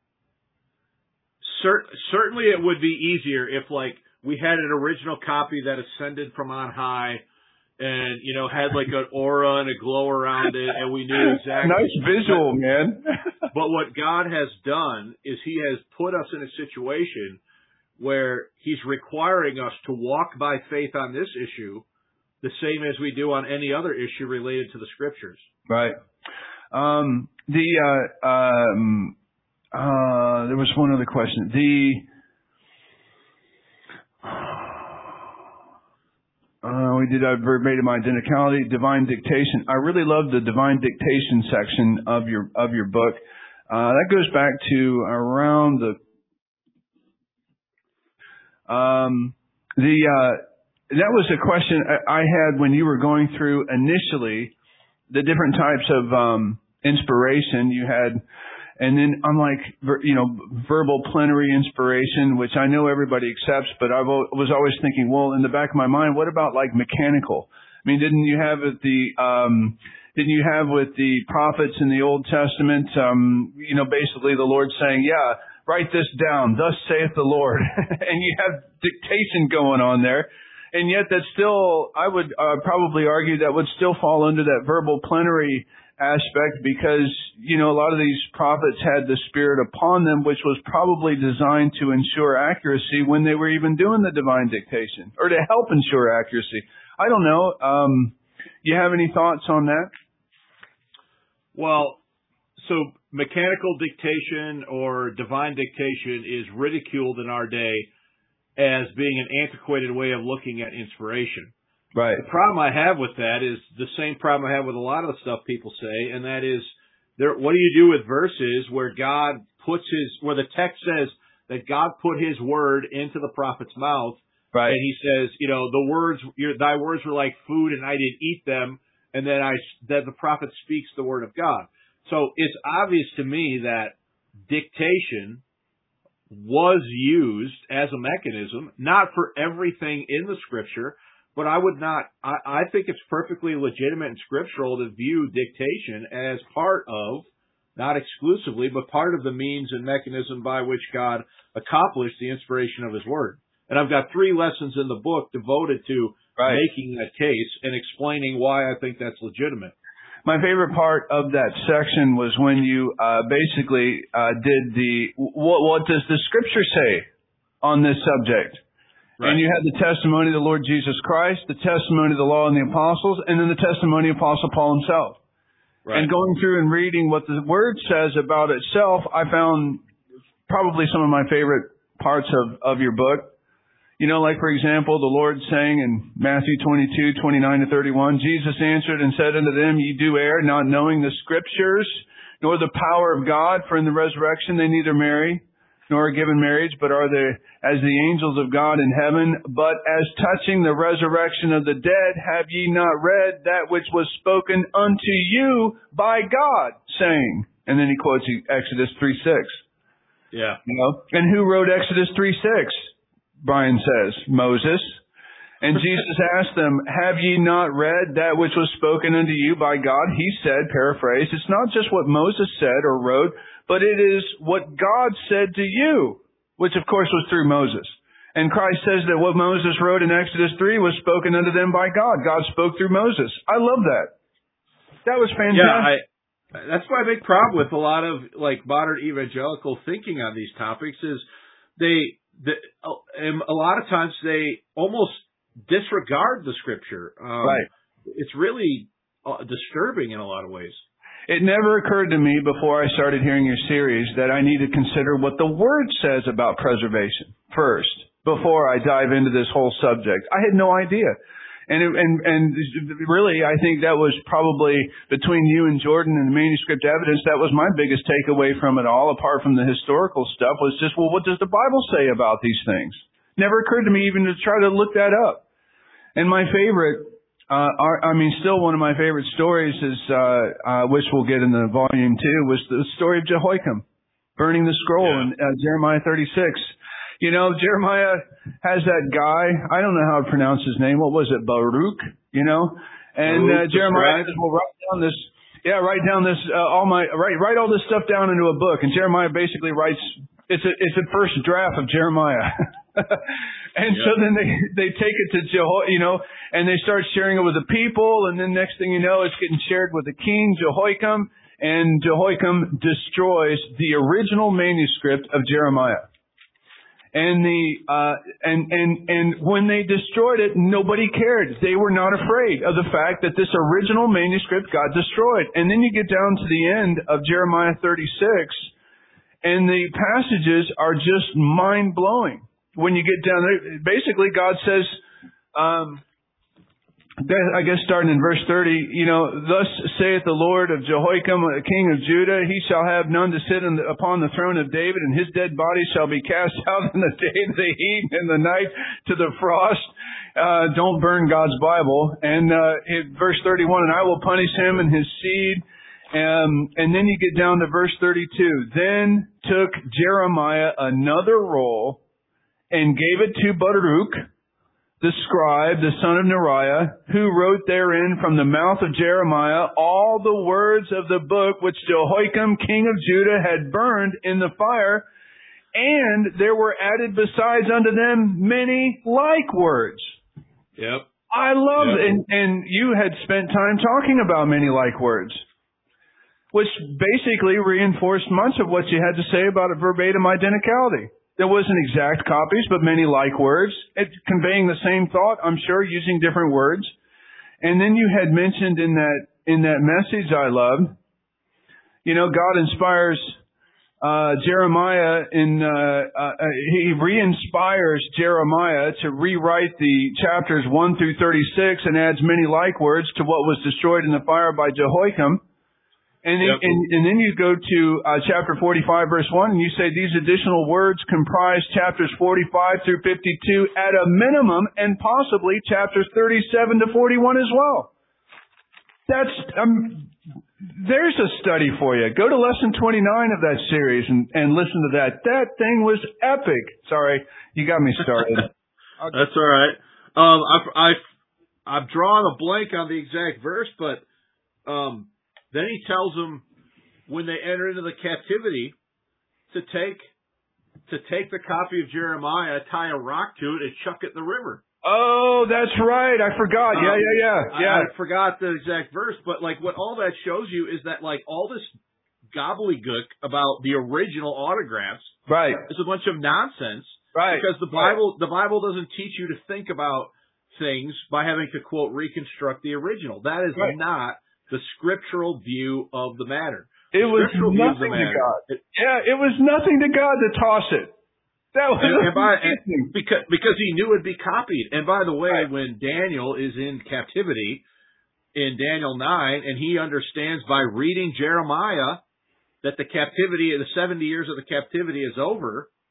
cert, certainly it would be easier if, like, we had an original copy that ascended from on high and, you know, had like an aura and a glow around it, and we knew exactly. Nice visual, but, man. But what God has done is He has put us in a situation where He's requiring us to walk by faith on this issue the same as we do on any other issue related to the Scriptures. Right. Um, the uh, um, uh, there was one other question. The Uh, we did a verbatim identicality, divine dictation. I really love the divine dictation section of your of your book. Uh, that goes back to around the um, the uh, that was a question I had when you were going through initially the different types of um, inspiration you had. And then I'm like, you know, verbal plenary inspiration, which I know everybody accepts, but I was always thinking, well, in the back of my mind, what about like mechanical? I mean, didn't you have at the, um, didn't you have with the prophets in the Old Testament, um, you know, basically the Lord saying, yeah, write this down, thus saith the Lord. And you have dictation going on there. And yet that's still, I would uh, probably argue that would still fall under that verbal plenary aspect because, you know, a lot of these prophets had the Spirit upon them, which was probably designed to ensure accuracy when they were even doing the divine dictation or to help ensure accuracy. I don't know. Um, you have any thoughts on that? Well, so mechanical dictation or divine dictation is ridiculed in our day as being an antiquated way of looking at inspiration. Right. The problem I have with that is the same problem I have with a lot of the stuff people say, and that is, there. What do you do with verses where God puts His, where the text says that God put His word into the prophet's mouth, right? And He says, you know, the words, your, thy words were like food, and I did eat them, and then I, that the prophet speaks the word of God. So it's obvious to me that dictation was used as a mechanism, not for everything in the Scripture. But I would not, I, I think it's perfectly legitimate and scriptural to view dictation as part of, not exclusively, but part of the means and mechanism by which God accomplished the inspiration of His Word. And I've got three lessons in the book devoted to right. making that case and explaining why I think that's legitimate. My favorite part of that section was when you uh, basically uh, did the, what, what does the Scripture say on this subject? Right. And you had the testimony of the Lord Jesus Christ, the testimony of the law and the apostles, and then the testimony of Apostle Paul himself. Right. And going through and reading what the Word says about itself, I found probably some of my favorite parts of, of your book. You know, like, for example, the Lord saying in Matthew twenty-two, twenty-nine to thirty-one, Jesus answered and said unto them, ye do err, not knowing the Scriptures, nor the power of God, for in the resurrection they neither marry, nor are given marriage, but are the, as the angels of God in heaven. But as touching the resurrection of the dead, have ye not read that which was spoken unto you by God, saying, and then he quotes Exodus three six. Yeah. You know, and who wrote Exodus three six? Brian says, Moses. And Jesus asked them, have ye not read that which was spoken unto you by God? He said, paraphrase, it's not just what Moses said or wrote, but it is what God said to you, which of course was through Moses. And Christ says that what Moses wrote in Exodus three was spoken unto them by God. God spoke through Moses. I love that. That was fantastic. Yeah, I, that's my big problem with a lot of like modern evangelical thinking on these topics is they, the, a lot of times they almost disregard the scripture. Um, right. It's really uh, disturbing in a lot of ways. It never occurred to me before I started hearing your series that I need to consider what the Word says about preservation first, before I dive into this whole subject. I had no idea. And, it, and, and really, I think that was probably between you and Jordan and the manuscript evidence, that was my biggest takeaway from it all, apart from the historical stuff, was just, well, what does the Bible say about these things? Never occurred to me even to try to look that up. And my favorite, Uh, our, I mean, still one of my favorite stories is, uh, uh, which we'll get in the volume two, was the story of Jehoiakim burning the scroll yeah. in uh, Jeremiah thirty-six. You know, Jeremiah has that guy, I don't know how to pronounce his name, what was it, Baruch, you know? And uh, Jeremiah says, well, write down this, yeah, write down this, uh, all my, write, write all this stuff down into a book. And Jeremiah basically writes, it's a, it's a first draft of Jeremiah. And yep. so then they, they take it to Jeho, you know, and they start sharing it with the people. And then next thing you know, it's getting shared with the king, Jehoiakim, and Jehoiakim destroys the original manuscript of Jeremiah. And the, uh, and, and, and when they destroyed it, nobody cared. They were not afraid of the fact that this original manuscript got destroyed. And then you get down to the end of Jeremiah thirty-six, and the passages are just mind-blowing. When you get down there, basically God says, um, I guess starting in verse thirty, you know, thus saith the Lord of Jehoiakim, king of Judah, he shall have none to sit in the, upon the throne of David, and his dead body shall be cast out in the day to the heat and the night to the frost. Uh, don't burn God's Bible. And uh, in verse thirty-one, and I will punish him and his seed. Um, and then you get down to verse thirty-two. Then took Jeremiah another roll and gave it to Baruch, the scribe, the son of Neriah, who wrote therein from the mouth of Jeremiah all the words of the book which Jehoiakim, king of Judah, had burned in the fire, and there were added besides unto them many like words. Yep. I love yep. it. And, and you had spent time talking about many like words, which basically reinforced much of what you had to say about a verbatim identicality. There wasn't exact copies, but many like words. It's conveying the same thought, I'm sure, using different words. And then you had mentioned in that in that message I loved, you know, God inspires uh, Jeremiah in uh, uh, he re-inspires Jeremiah to rewrite the chapters one through thirty-six and adds many like words to what was destroyed in the fire by Jehoiakim. And then, yep. and, and then you go to uh, chapter forty-five, verse one, and you say these additional words comprise chapters forty-five through fifty-two at a minimum, and possibly chapters thirty-seven to forty-one as well. That's um, there's a study for you. Go to lesson twenty-nine of that series and, and listen to that. That thing was epic. Sorry, you got me started. That's all right. Um, I've, I've I've drawn a blank on the exact verse, but um. Then he tells them when they enter into the captivity to take to take the copy of Jeremiah, tie a rock to it, and chuck it in the river. Oh, that's right. I forgot. Um, yeah, yeah, yeah, yeah. I, I forgot the exact verse, but like what all that shows you is that like all this gobbledygook about the original autographs, right, is a bunch of nonsense. Right. Because the Bible, right. the Bible doesn't teach you to think about things by having to quote reconstruct the original. That is right. not the scriptural view of the matter. It was nothing to God. It, yeah, it was nothing to God to toss it. That was and, and by, and because because he knew it'd be copied. And by the way, right. when Daniel is in captivity in Daniel nine, and he understands by reading Jeremiah that the captivity, the seventy years of the captivity is over,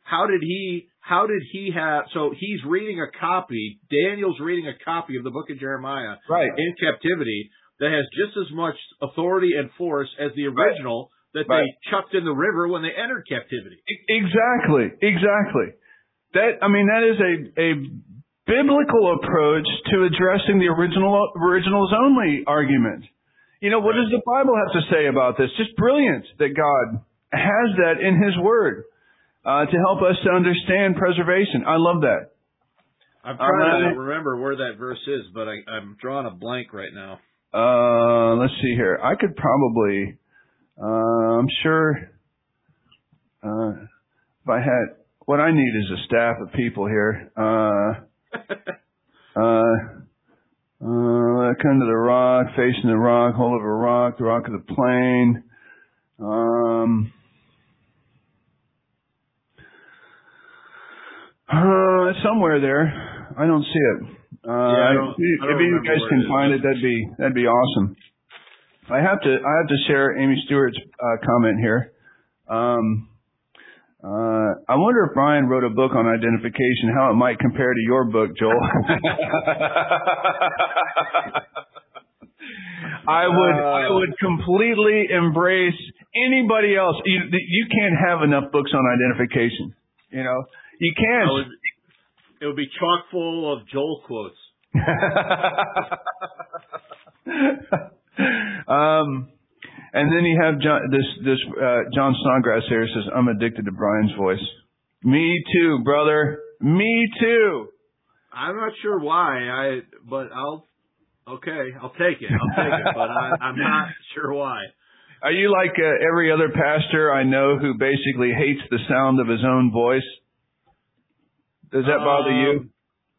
how did he, how did he have, so he's reading a copy, Daniel's reading a copy of the book of Jeremiah right. in captivity that has just as much authority and force as the original right. that right. they chucked in the river when they entered captivity. Exactly, exactly. That, I mean, that is a, a biblical approach to addressing the original, originals only argument. You know, what right. does the Bible have to say about this? Just brilliant that God has that in His Word uh, to help us to understand preservation. I love that. I'm trying um, to remember where that verse is, but I, I'm drawing a blank right now. Uh, let's see here. I could probably, uh, I'm sure, uh, if I had, what I need is a staff of people here. Uh, uh, Uh, come to the rock, facing the rock, hold of a rock, the rock of the plain. Um, uh, somewhere there. I don't see it. Uh, yeah, I don't, if, I don't if you guys can find it, that'd be, that'd be awesome. I have to, I have to share Amy Stewart's, uh, comment here. Um, Uh, I wonder if Brian wrote a book on identification, how it might compare to your book, Joel. I would, I would completely embrace anybody else. You, you can't have enough books on identification. You know, you can't. Would, it would be chock full of Joel quotes. um, And then you have John, this this uh, John Snodgrass here says, "I'm addicted to Brian's voice." Me too, brother. Me too. I'm not sure why. I but I'll okay. I'll take it. I'll take it. But I, I'm not sure why. Are you like uh, every other pastor I know who basically hates the sound of his own voice? Does that bother um, you?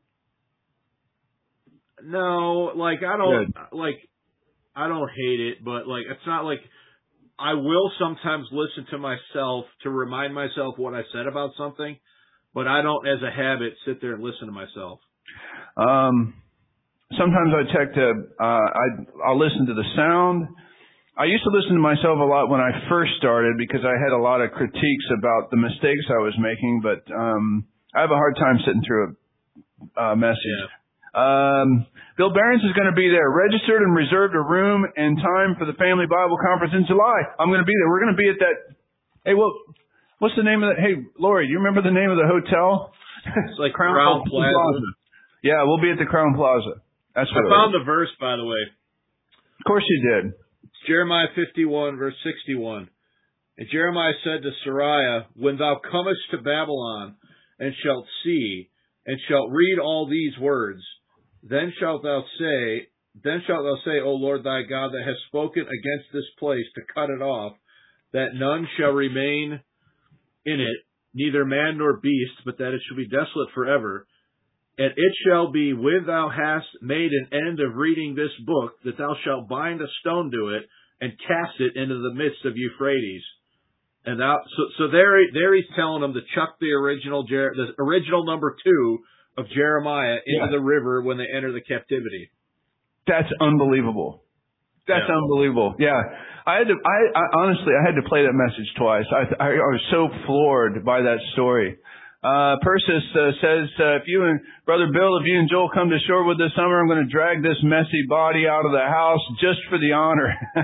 No, like I don't Good. like. I don't hate it, but like it's not like I will sometimes listen to myself to remind myself what I said about something, but I don't, as a habit, sit there and listen to myself. Um, sometimes I check to uh, I I'll listen to the sound. I used to listen to myself a lot when I first started because I had a lot of critiques about the mistakes I was making, but um, I have a hard time sitting through a uh, message. Yeah. Um, Bill Behrens is going to be there, registered and reserved a room and time for the Family Bible Conference in July. I'm going to be there. We're going to be at that. Hey, well, what's the name of that? Hey, Lori, you remember the name of the hotel? It's like Crown, Crown Plaza. Plaza. Yeah, we'll be at the Crown Plaza. That's what I found the verse, by the way. Of course you did. It's Jeremiah fifty-one, verse sixty-one. And Jeremiah said to Sariah, "When thou comest to Babylon, and shalt see, and shalt read all these words, Then shalt thou say, then shalt thou say, O Lord thy God, that hast spoken against this place to cut it off, that none shall remain in it, neither man nor beast, but that it shall be desolate forever. And it shall be when thou hast made an end of reading this book, that thou shalt bind a stone to it, and cast it into the midst of Euphrates." And thou, so, so there, there he's telling them to chuck the original, the original number two of Jeremiah into yeah. the river when they enter the captivity. That's unbelievable. That's yeah. unbelievable. Yeah. I had to, I, I honestly, I had to play that message twice. I, I, I was so floored by that story. Uh, Persis uh, says, uh, if you and Brother Bill, if you and Joel come to Shorewood this summer, I'm going to drag this messy body out of the house just for the honor.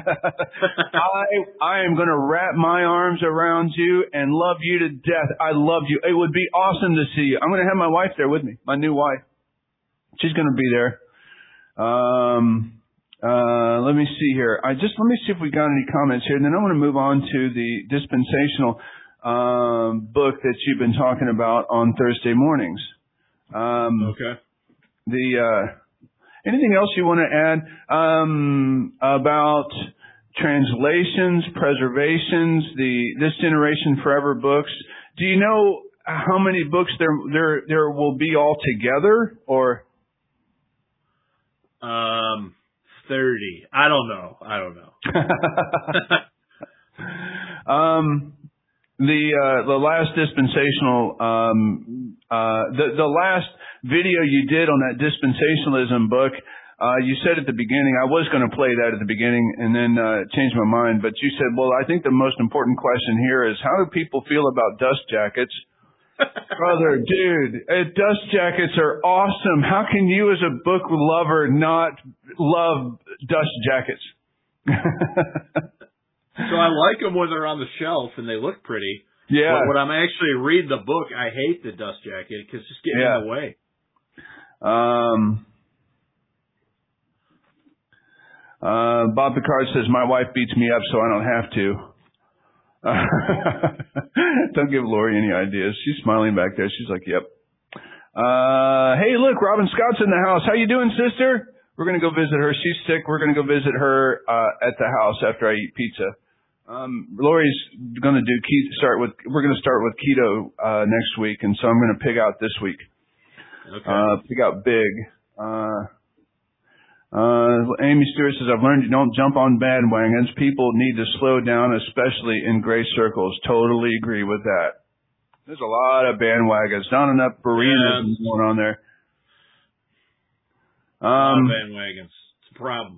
I, I am going to wrap my arms around you and love you to death. I love you. It would be awesome to see you. I'm going to have my wife there with me, my new wife. She's going to be there. Um, uh, let me see here. I just, let me see if we got any comments here. And then I want to move on to the dispensational Um, book that you've been talking about on Thursday mornings. Um, okay. The uh, anything else you want to add um, about translations, preservations, the This Generation Forever books? Do you know how many books there there there will be all together, or? Um, thirty. I don't know. I don't know. um. The uh, the last dispensational um, uh, the the last video you did on that dispensationalism book, uh, you said at the beginning, I was going to play that at the beginning and then uh, changed my mind, but you said, well, I think the most important question here is how do people feel about dust jackets? Brother, dude, uh, dust jackets are awesome. How can you as a book lover not love dust jackets? So I like them when they're on the shelf and they look pretty. Yeah. But when I'm actually reading the book, I hate the dust jacket because it's just getting yeah. in the way. Um, uh, Bob Picard says, my wife beats me up so I don't have to. Don't give Lori any ideas. She's smiling back there. She's like, yep. Uh, hey, look, Robin Scott's in the house. How you doing, sister? We're going to go visit her. She's sick. We're going to go visit her uh, at the house after I eat pizza. Um, Lori's going to do keto, start with, we're going to start with keto uh, next week, and so I'm going to pig out this week. Okay. Uh, pig out big. Uh, Uh, Amy Stewart says, I've learned you don't jump on bandwagons. People need to slow down, especially in grace circles. Totally agree with that. There's a lot of bandwagons. Not enough Bereanism yeah. going on there. Um, a lot of bandwagons. It's a problem.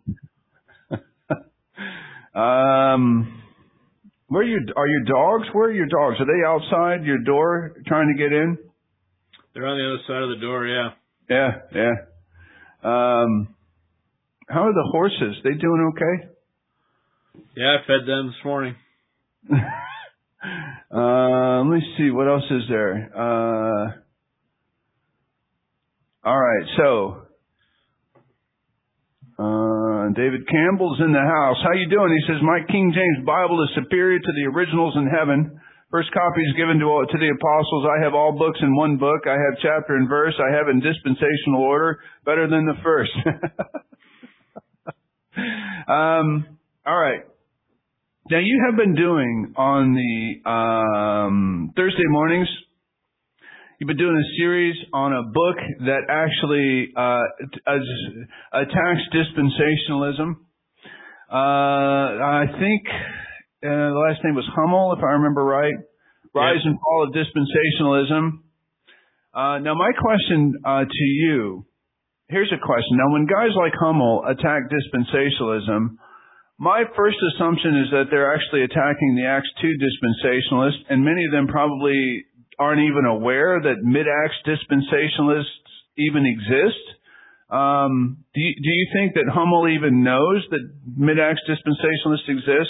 um, where are your, are your dogs? Where are your dogs? Are they outside your door trying to get in? They're on the other side of the door, yeah. Yeah, yeah. Um, How are the horses? They doing okay? Yeah, I fed them this morning. uh, let me see. What else is there? Uh, all right. So, uh, David Campbell's in the house. How you doing? He says, my King James Bible is superior to the originals in heaven. First copy is given to, to the apostles. I have all books in one book. I have chapter and verse. I have in dispensational order. Better than the first. Um, all right. Now you have been doing on the um, Thursday mornings, you've been doing a series on a book that actually uh, attacks dispensationalism. Uh, I think uh, the last name was Hummel, if I remember right. Rise yeah. and Fall of Dispensationalism. Uh, now my question uh, to you, here's a question. Now when guys like Hummel attack dispensationalism, my first assumption is that they're actually attacking the Acts two dispensationalists, and many of them probably aren't even aware that mid-Acts dispensationalists even exist. Um, do you, do you think that Hummel even knows that mid-Acts dispensationalists exist?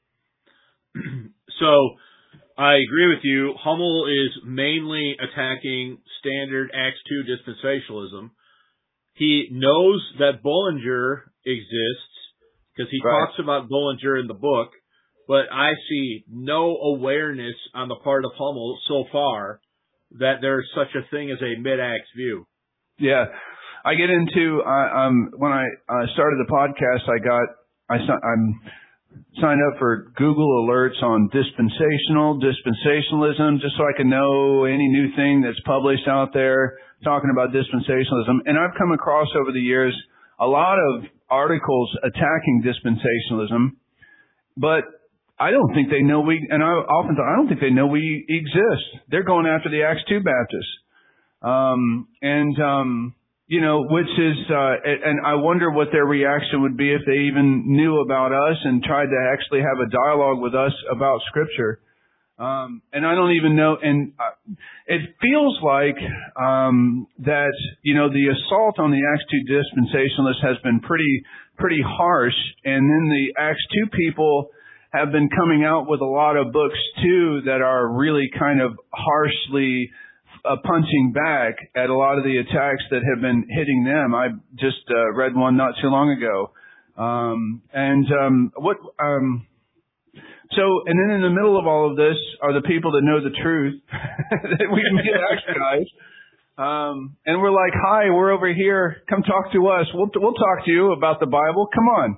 So, I agree with you. Hummel is mainly attacking standard Acts two dispensationalism. He knows that Bullinger exists, because he right. talks about Bullinger in the book, but I see no awareness on the part of Hummel so far that there's such a thing as a mid-Acts view. Yeah. I get into, uh, um, when I uh, started the podcast, I got, I, I'm signed up for Google alerts on dispensational, dispensationalism, just so I can know any new thing that's published out there talking about dispensationalism. And I've come across over the years a lot of articles attacking dispensationalism, but I don't think they know we, and I often thought, I don't think they know we exist. They're going after the Acts two Baptists. Um, and, um, you know, which is, uh, and I wonder what their reaction would be if they even knew about us and tried to actually have a dialogue with us about Scripture. Um, and I don't even know, and uh, it feels like um, that, you know, the assault on the Acts two dispensationalists has been pretty, pretty harsh, and then the Acts two people have been coming out with a lot of books too that are really kind of harshly uh, punching back at a lot of the attacks that have been hitting them. I just uh, read one not too long ago, um, and um, what. Um, So, and then in the middle of all of this are the people that know the truth, that we mid-Acts guys. Um, and we're like, hi, we're over here. Come talk to us. We'll, we'll talk to you about the Bible. Come on.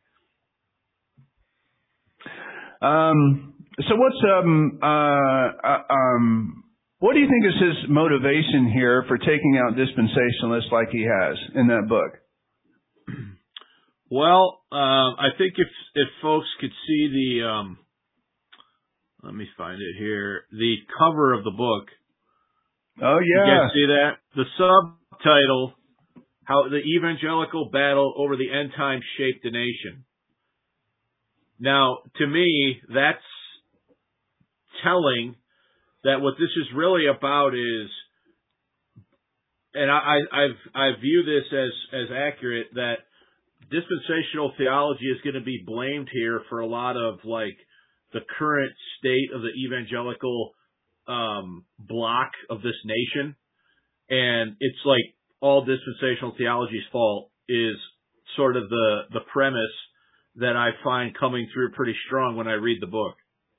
Um, so what's, um, uh, uh, um, what do you think is his motivation here for taking out dispensationalists like he has in that book? Well, uh, I think if, if folks could see the, um, let me find it here, the cover of the book. Oh, yeah. You guys see that? The subtitle, How the Evangelical Battle Over the End Time Shaped the Nation. Now, to me, that's telling that what this is really about is, and I, I've, I view this as, as accurate, that dispensational theology is going to be blamed here for a lot of like the current state of the evangelical um, block of this nation. And it's like all dispensational theology's fault is sort of the, the premise that I find coming through pretty strong when I read the book.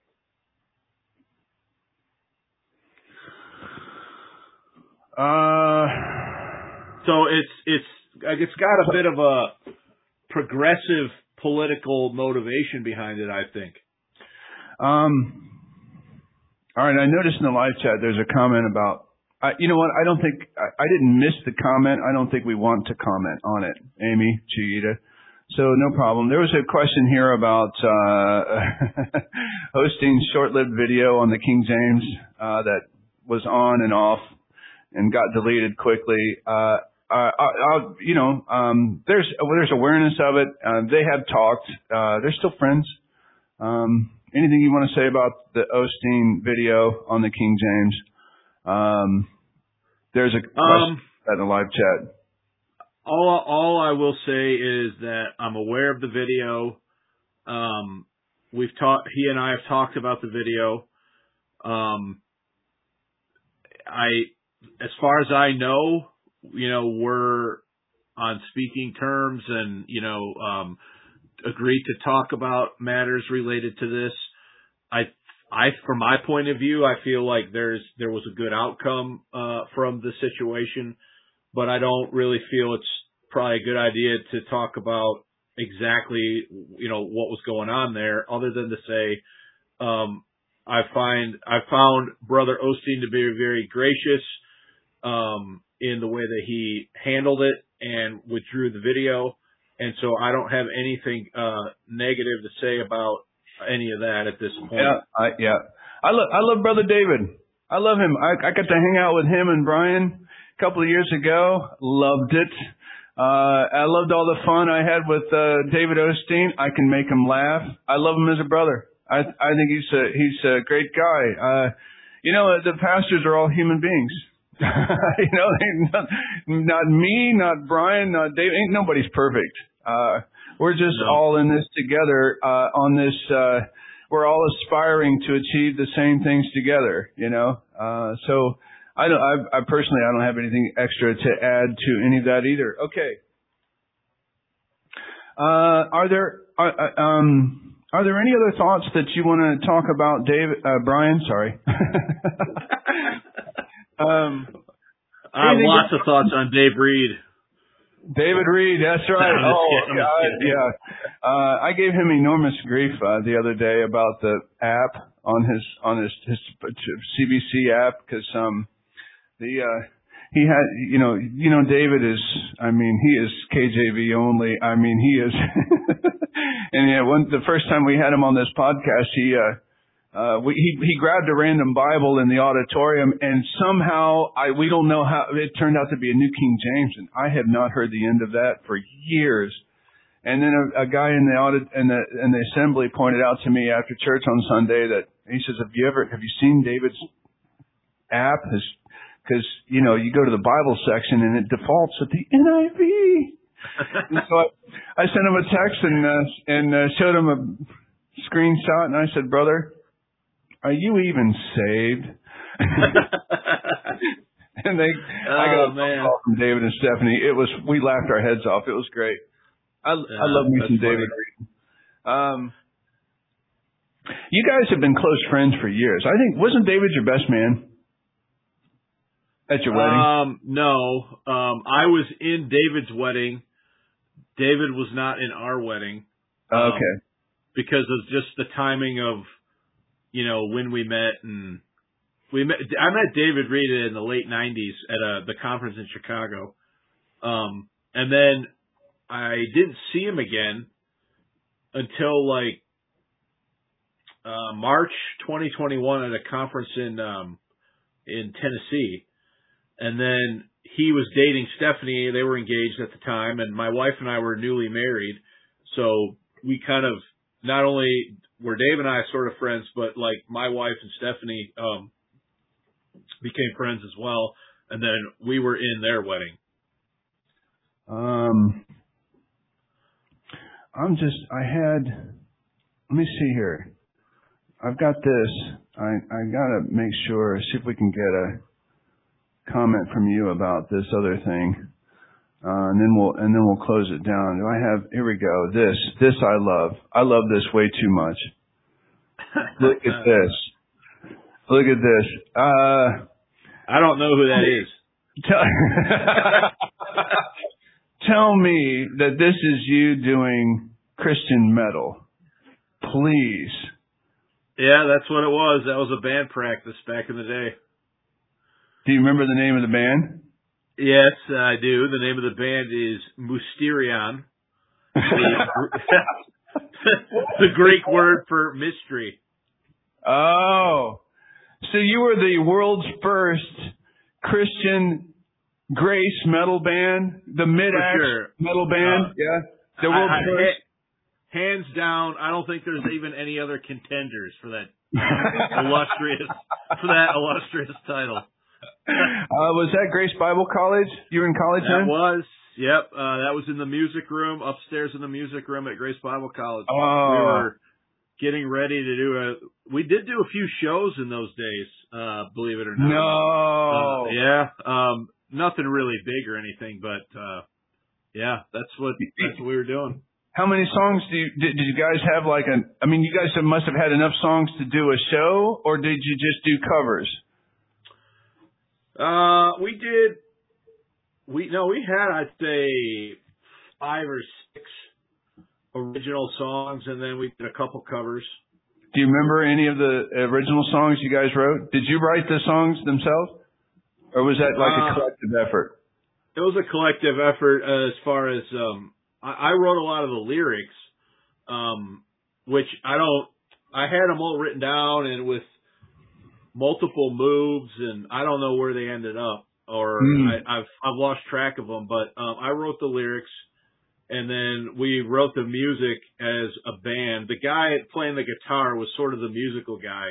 Uh, so it's, it's, it's got a bit of a progressive political motivation behind it, I think. Um, all right. I noticed in the live chat, there's a comment about, I, you know what? I don't think, I, I didn't miss the comment. I don't think we want to comment on it, Amy, Chiita. So no problem. There was a question here about, uh, hosting short-lived video on the King James, uh, that was on and off and got deleted quickly. Uh, Uh, I, you know, um, there's there's awareness of it. Uh, they have talked. Uh, they're still friends. Um, anything you want to say about the Osteen video on the King James? Um, there's a question um, in the live chat. All all I will say is that I'm aware of the video. Um, we've talked. He and I have talked about the video. Um, I, as far as I know, you know, we're on speaking terms and, you know, um, agreed to talk about matters related to this. I, I, from my point of view, I feel like there's, there was a good outcome, uh, from the situation, but I don't really feel it's probably a good idea to talk about exactly, you know, what was going on there, other than to say, um, I find, I found Brother Osteen to be very gracious, um, in the way that he handled it and withdrew the video. And so I don't have anything, uh, negative to say about any of that at this point. Yeah. I, yeah. I love, I love Brother David. I love him. I, I got to hang out with him and Brian a couple of years ago. Loved it. Uh, I loved all the fun I had with, uh, David Osteen. I can make him laugh. I love him as a brother. I, I think he's a, he's a great guy. Uh, you know, the pastors are all human beings. you know, not, not me, not Brian, not Dave. Ain't nobody's perfect. Uh, we're just no. all in this together, uh, on this, uh, we're all aspiring to achieve the same things together, you know? Uh, so I don't, I, I personally, I don't have anything extra to add to any of that either. Okay. Uh, are there, uh, um, are there any other thoughts that you want to talk about, Dave, uh, Brian? Sorry. Um, I have lots of thoughts on Dave Reed. David Reed, that's right. No, oh, kidding, yeah, yeah. Uh, I gave him enormous grief uh, the other day about the app on his on his, his C B C app because um the uh, he had you know you know David is I mean he is K J V only. I mean he is, and yeah, one the first time we had him on this podcast, he. Uh, Uh, we, he, he grabbed a random Bible in the auditorium and somehow I, we don't know how it turned out to be a New King James and I have not heard the end of that for years. And then a, a guy in the audit, in the, in the assembly pointed out to me after church on Sunday that he says, have you ever, have you seen David's app? Cause, you know, you go to the Bible section and it defaults at the N I V. And so I, I sent him a text and, uh, and uh, showed him a screenshot and I said, brother, are you even saved? and they, oh, I got a man. phone call from David and Stephanie. It was, we laughed our heads off. It was great. I, yeah, I love me some David. Um, you guys have been close friends for years. I think, wasn't David your best man at your wedding? Um, no. Um, I was in David's wedding. David was not in our wedding. Um, okay. Because of just the timing of, you know, when we met and we met, I met David Reed in the late nineties at a, the conference in Chicago. Um, and then I didn't see him again until like, uh, March twenty twenty-one at a conference in, um, in Tennessee. And then he was dating Stephanie. They were engaged at the time and my wife and I were newly married. So we kind of, not only were Dave and I sort of friends, but like my wife and Stephanie, um, became friends as well, and then we were in their wedding. Um, I'm just, I had, let me see here. I've got this. I, I gotta make sure, see if we can get a comment from you about this other thing. Uh, and then we'll, and then we'll close it down. Do I have, here we go. This, this I love. I love this way too much. Look at this. Look at this. Uh, I don't know who that is. Tell, tell me that this is you doing Christian metal. Please. Yeah, that's what it was. That was a band practice back in the day. Do you remember the name of the band? Yes, I do. The name of the band is Mysterion. The, the Greek word for mystery. Oh. So you were the world's first Christian grace metal band? The mid-axe sure. metal band? Uh, yeah. The world's I, I, first? Hands down, I don't think there's even any other contenders for that illustrious for that illustrious title. uh, was that Grace Bible College? You were in college that then? That was. Yep. Uh, that was in the music room, upstairs in the music room at Grace Bible College. Oh. We were getting ready to do a, we did do a few shows in those days, uh, believe it or not. No. Uh, yeah. Um, nothing really big or anything, but, uh, yeah, that's what, that's what we were doing. How many songs do you, did, did you guys have like a, I mean, you guys have, must have had enough songs to do a show, or did you just do covers? Uh, we did, we, no, we had, I'd say, five or six original songs, and then we did a couple covers. Do you remember any of the original songs you guys wrote? Did you write the songs themselves? Or was that like uh, a collective effort? It was a collective effort uh, as far as, um, I, I wrote a lot of the lyrics, um, which I don't, I had them all written down and with multiple moves, and I don't know where they ended up, or mm. I, I've, I've lost track of them, but um, I wrote the lyrics. And then we wrote the music as a band. The guy playing the guitar was sort of the musical guy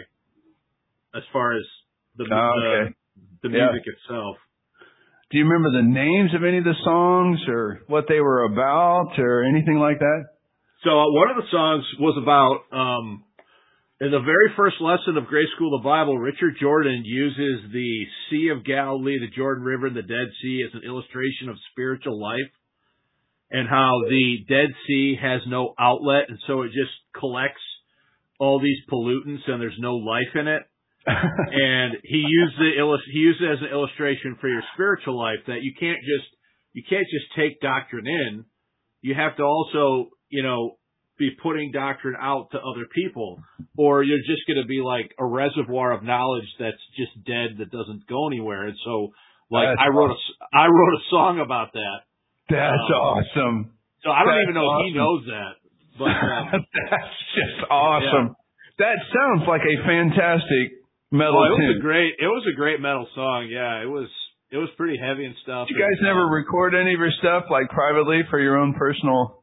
as far as the, oh, okay. the, the yeah. music itself. Do you remember the names of any of the songs or what they were about or anything like that? So uh, one of the songs was about, um, in the very first lesson of Grace School of the Bible, Richard Jordan uses the Sea of Galilee, the Jordan River, and the Dead Sea as an illustration of spiritual life. And how the Dead Sea has no outlet, and so it just collects all these pollutants, and there's no life in it. And he used the he used it as an illustration for your spiritual life, that you can't just you can't just take doctrine in. You have to also, you know, be putting doctrine out to other people, or you're just going to be like a reservoir of knowledge that's just dead, that doesn't go anywhere. And so, like, that's I wrote a I wrote a song about that. That's um, awesome. So I don't That's even know awesome. if he knows that. But um, that's just awesome. Yeah. That sounds like a fantastic metal well, it tune. was a great. It was a great metal song. Yeah, it was. It was pretty heavy and stuff. Did you guys and, never um, record any of your stuff like privately for your own personal,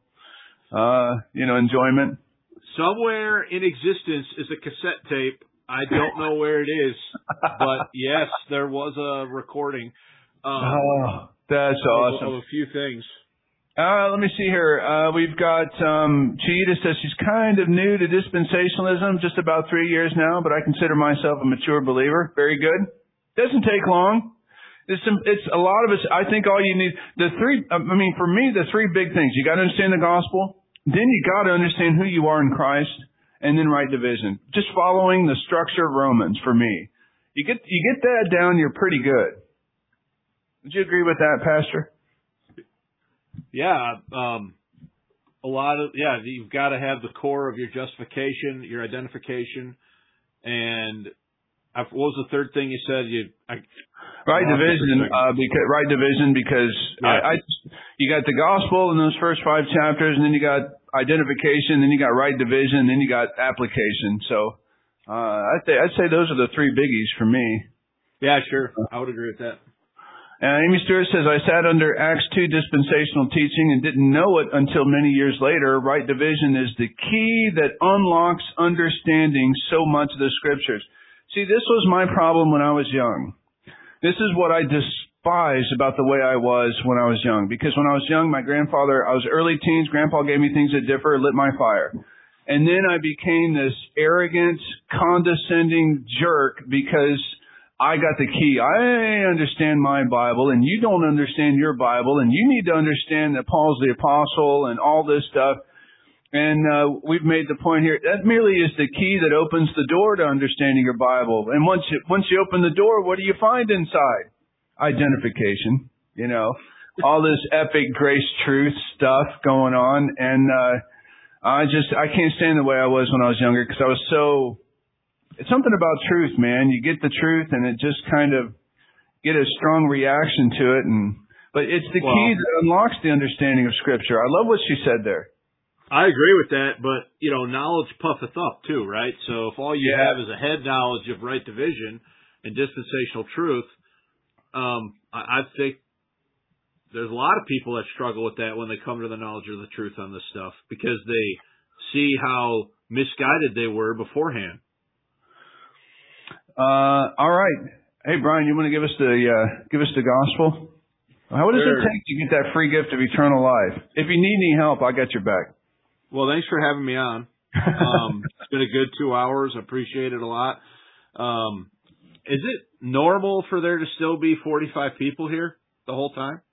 uh, you know, enjoyment? Somewhere in existence is a cassette tape. I don't know where it is, but yes, there was a recording. Um, oh. That's awesome. Of, of a few things. Uh, let me see here. Uh, we've got, um, Chiita says she's kind of new to dispensationalism, just about three years now, but I consider myself a mature believer. Very good. Doesn't take long. It's, some, it's a lot of us. I think all you need, the three, I mean, for me, the three big things. You got to understand the gospel. Then you got to understand who you are in Christ, and then right division. Just following the structure of Romans for me. You get, you get that down, you're pretty good. Would you agree with that, Pastor? Yeah, um, a lot of yeah. You've got to have the core of your justification, your identification, and I, what was the third thing you said? You I, right division, uh, because right division because yeah. I, I you got the gospel in those first five chapters, and then you got identification, then you got right division, then you got application. So uh, I'd say I'd say those are the three biggies for me. Yeah, sure, I would agree with that. Uh, Amy Stewart says, I sat under Acts two dispensational teaching and didn't know it until many years later. Right division is the key that unlocks understanding so much of the scriptures. See, this was my problem when I was young. This is what I despise about the way I was when I was young. Because when I was young, my grandfather, I was early teens, Grandpa gave me things that differ, lit my fire. And then I became this arrogant, condescending jerk because I got the key. I understand my Bible and you don't understand your Bible and you need to understand that Paul's the apostle and all this stuff. And uh, we've made the point here, that merely is the key that opens the door to understanding your Bible. And once you, once you open the door, what do you find inside? Identification, you know, all this epic grace truth stuff going on. And uh, I just, I can't stand the way I was when I was younger because I was so, it's something about truth, man. You get the truth and it just kind of get a strong reaction to it. And but it's the well, key that unlocks the understanding of Scripture. I love what she said there. I agree with that, but, you know, knowledge puffeth up too, right? So if all you Yeah. have is a head knowledge of right division and dispensational truth, um, I, I think there's a lot of people that struggle with that when they come to the knowledge of the truth on this stuff because they see how misguided they were beforehand. Uh, all right. Hey, Brian, you want to give us the uh, give us the gospel? How does Sure. it take to get that free gift of eternal life? If you need any help, I got your back. Well, thanks for having me on. Um, it's been a good two hours. I appreciate it a lot. Um, is it normal for there to still be forty-five people here the whole time?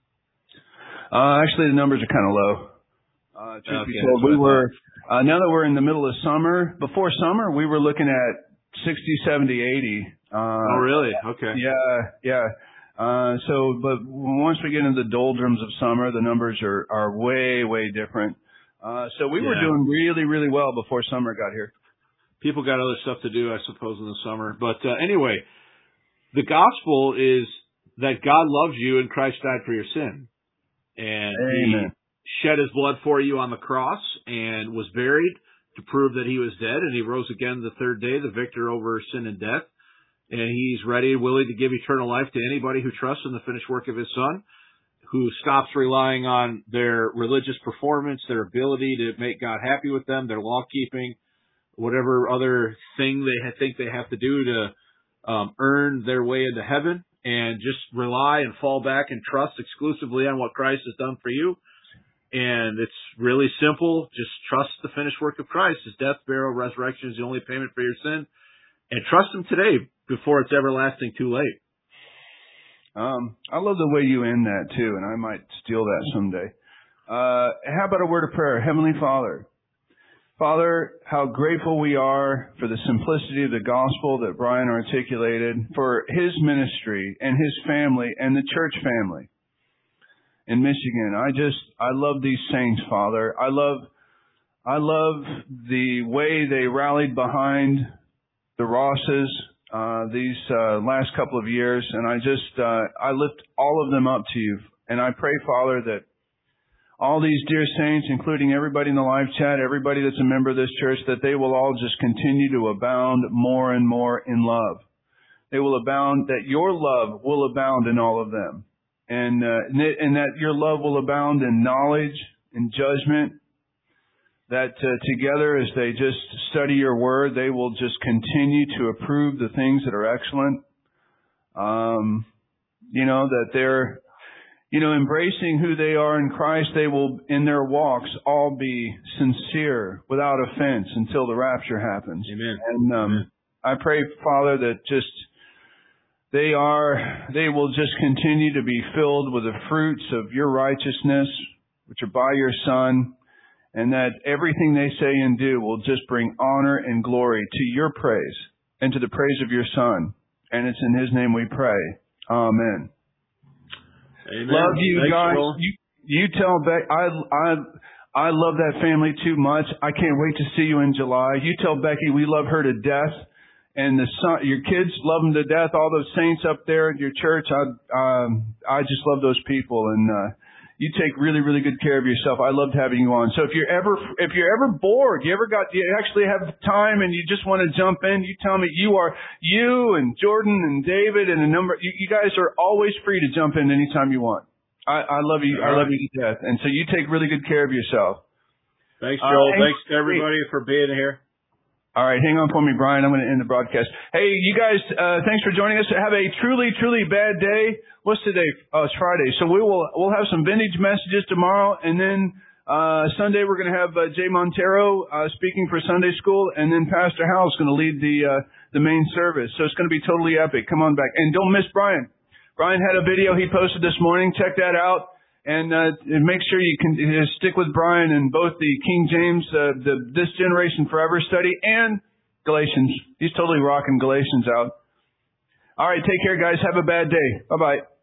Uh, actually, the numbers are kind of low. Uh, truth Okay, be told, that's we what I were, uh, now that we're in the middle of summer, before summer, we were looking at sixty, seventy, eighty. Uh, Oh, really? Okay. Yeah, yeah. Uh, so, but once we get into the doldrums of summer, the numbers are, are way, way different. Uh, so we Yeah. were doing really, really well before summer got here. People got other stuff to do, I suppose, in the summer. But uh, anyway, the gospel is that God loves you and Christ died for your sin. And Amen. He shed His blood for you on the cross and was buried to prove that He was dead. And He rose again the third day, the victor over sin and death. And He's ready and willing to give eternal life to anybody who trusts in the finished work of His Son, who stops relying on their religious performance, their ability to make God happy with them, their law keeping, whatever other thing they think they have to do to um, earn their way into heaven, and just rely and fall back and trust exclusively on what Christ has done for you. And it's really simple. Just trust the finished work of Christ. His death, burial, resurrection is the only payment for your sin. And trust Him today before it's everlasting too late. Um, I love the way you end that too, and I might steal that someday. Uh, how about a word of prayer? Heavenly Father, Father, how grateful we are for the simplicity of the gospel that Brian articulated, for his ministry and his family and the church family in Michigan. I just, I love these saints, Father. I love, I love the way they rallied behind the Rosses uh, these uh, last couple of years, and I just, uh, I lift all of them up to you. And I pray, Father, that all these dear saints, including everybody in the live chat, everybody that's a member of this church, that they will all just continue to abound more and more in love. They will abound, that your love will abound in all of them. And, uh, and that your love will abound in knowledge and judgment. That uh, together, as they just study your word, they will just continue to approve the things that are excellent. Um, you know, that they're, you know, embracing who they are in Christ, they will, in their walks, all be sincere, without offense, until the rapture happens. Amen. And um, Amen. I pray, Father, that just they are, they will just continue to be filled with the fruits of your righteousness, which are by your Son, and that everything they say and do will just bring honor and glory to your praise and to the praise of your Son. And it's in His name we pray. Amen. Amen. Love you Thanks, guys. Joel. You, you tell Becky, I, I, I love that family too much. I can't wait to see you in July. You tell Becky we love her to death. And the son, your kids love them to death. All those saints up there at your church, I, um, I just love those people. And, uh, you take really, really good care of yourself. I loved having you on. So if you're ever, if you're ever bored, you ever got, you actually have time and you just want to jump in, you tell me. You are, you and Jordan and David and a number, you, you guys are always free to jump in anytime you want. I, I love you. I love you to death. And so you take really good care of yourself. Thanks, Uh, Joel. and- Thanks to everybody for being here. All right, hang on for me, Brian. I'm going to end the broadcast. Hey, you guys, uh, thanks for joining us. Have a truly, truly bad day. What's today? Oh, it's Friday. So we will, we'll have some vintage messages tomorrow, and then uh Sunday we're going to have uh, Jay Montero uh speaking for Sunday school, and then Pastor Howell's going to lead the uh the main service. So it's going to be totally epic. Come on back. And don't miss Brian. Brian had a video he posted this morning. Check that out. And, uh, and make sure you can uh, stick with Brian in both the King James, uh, the This Generation Forever study and Galatians. He's totally rocking Galatians out. All right. Take care, guys. Have a bad day. Bye-bye.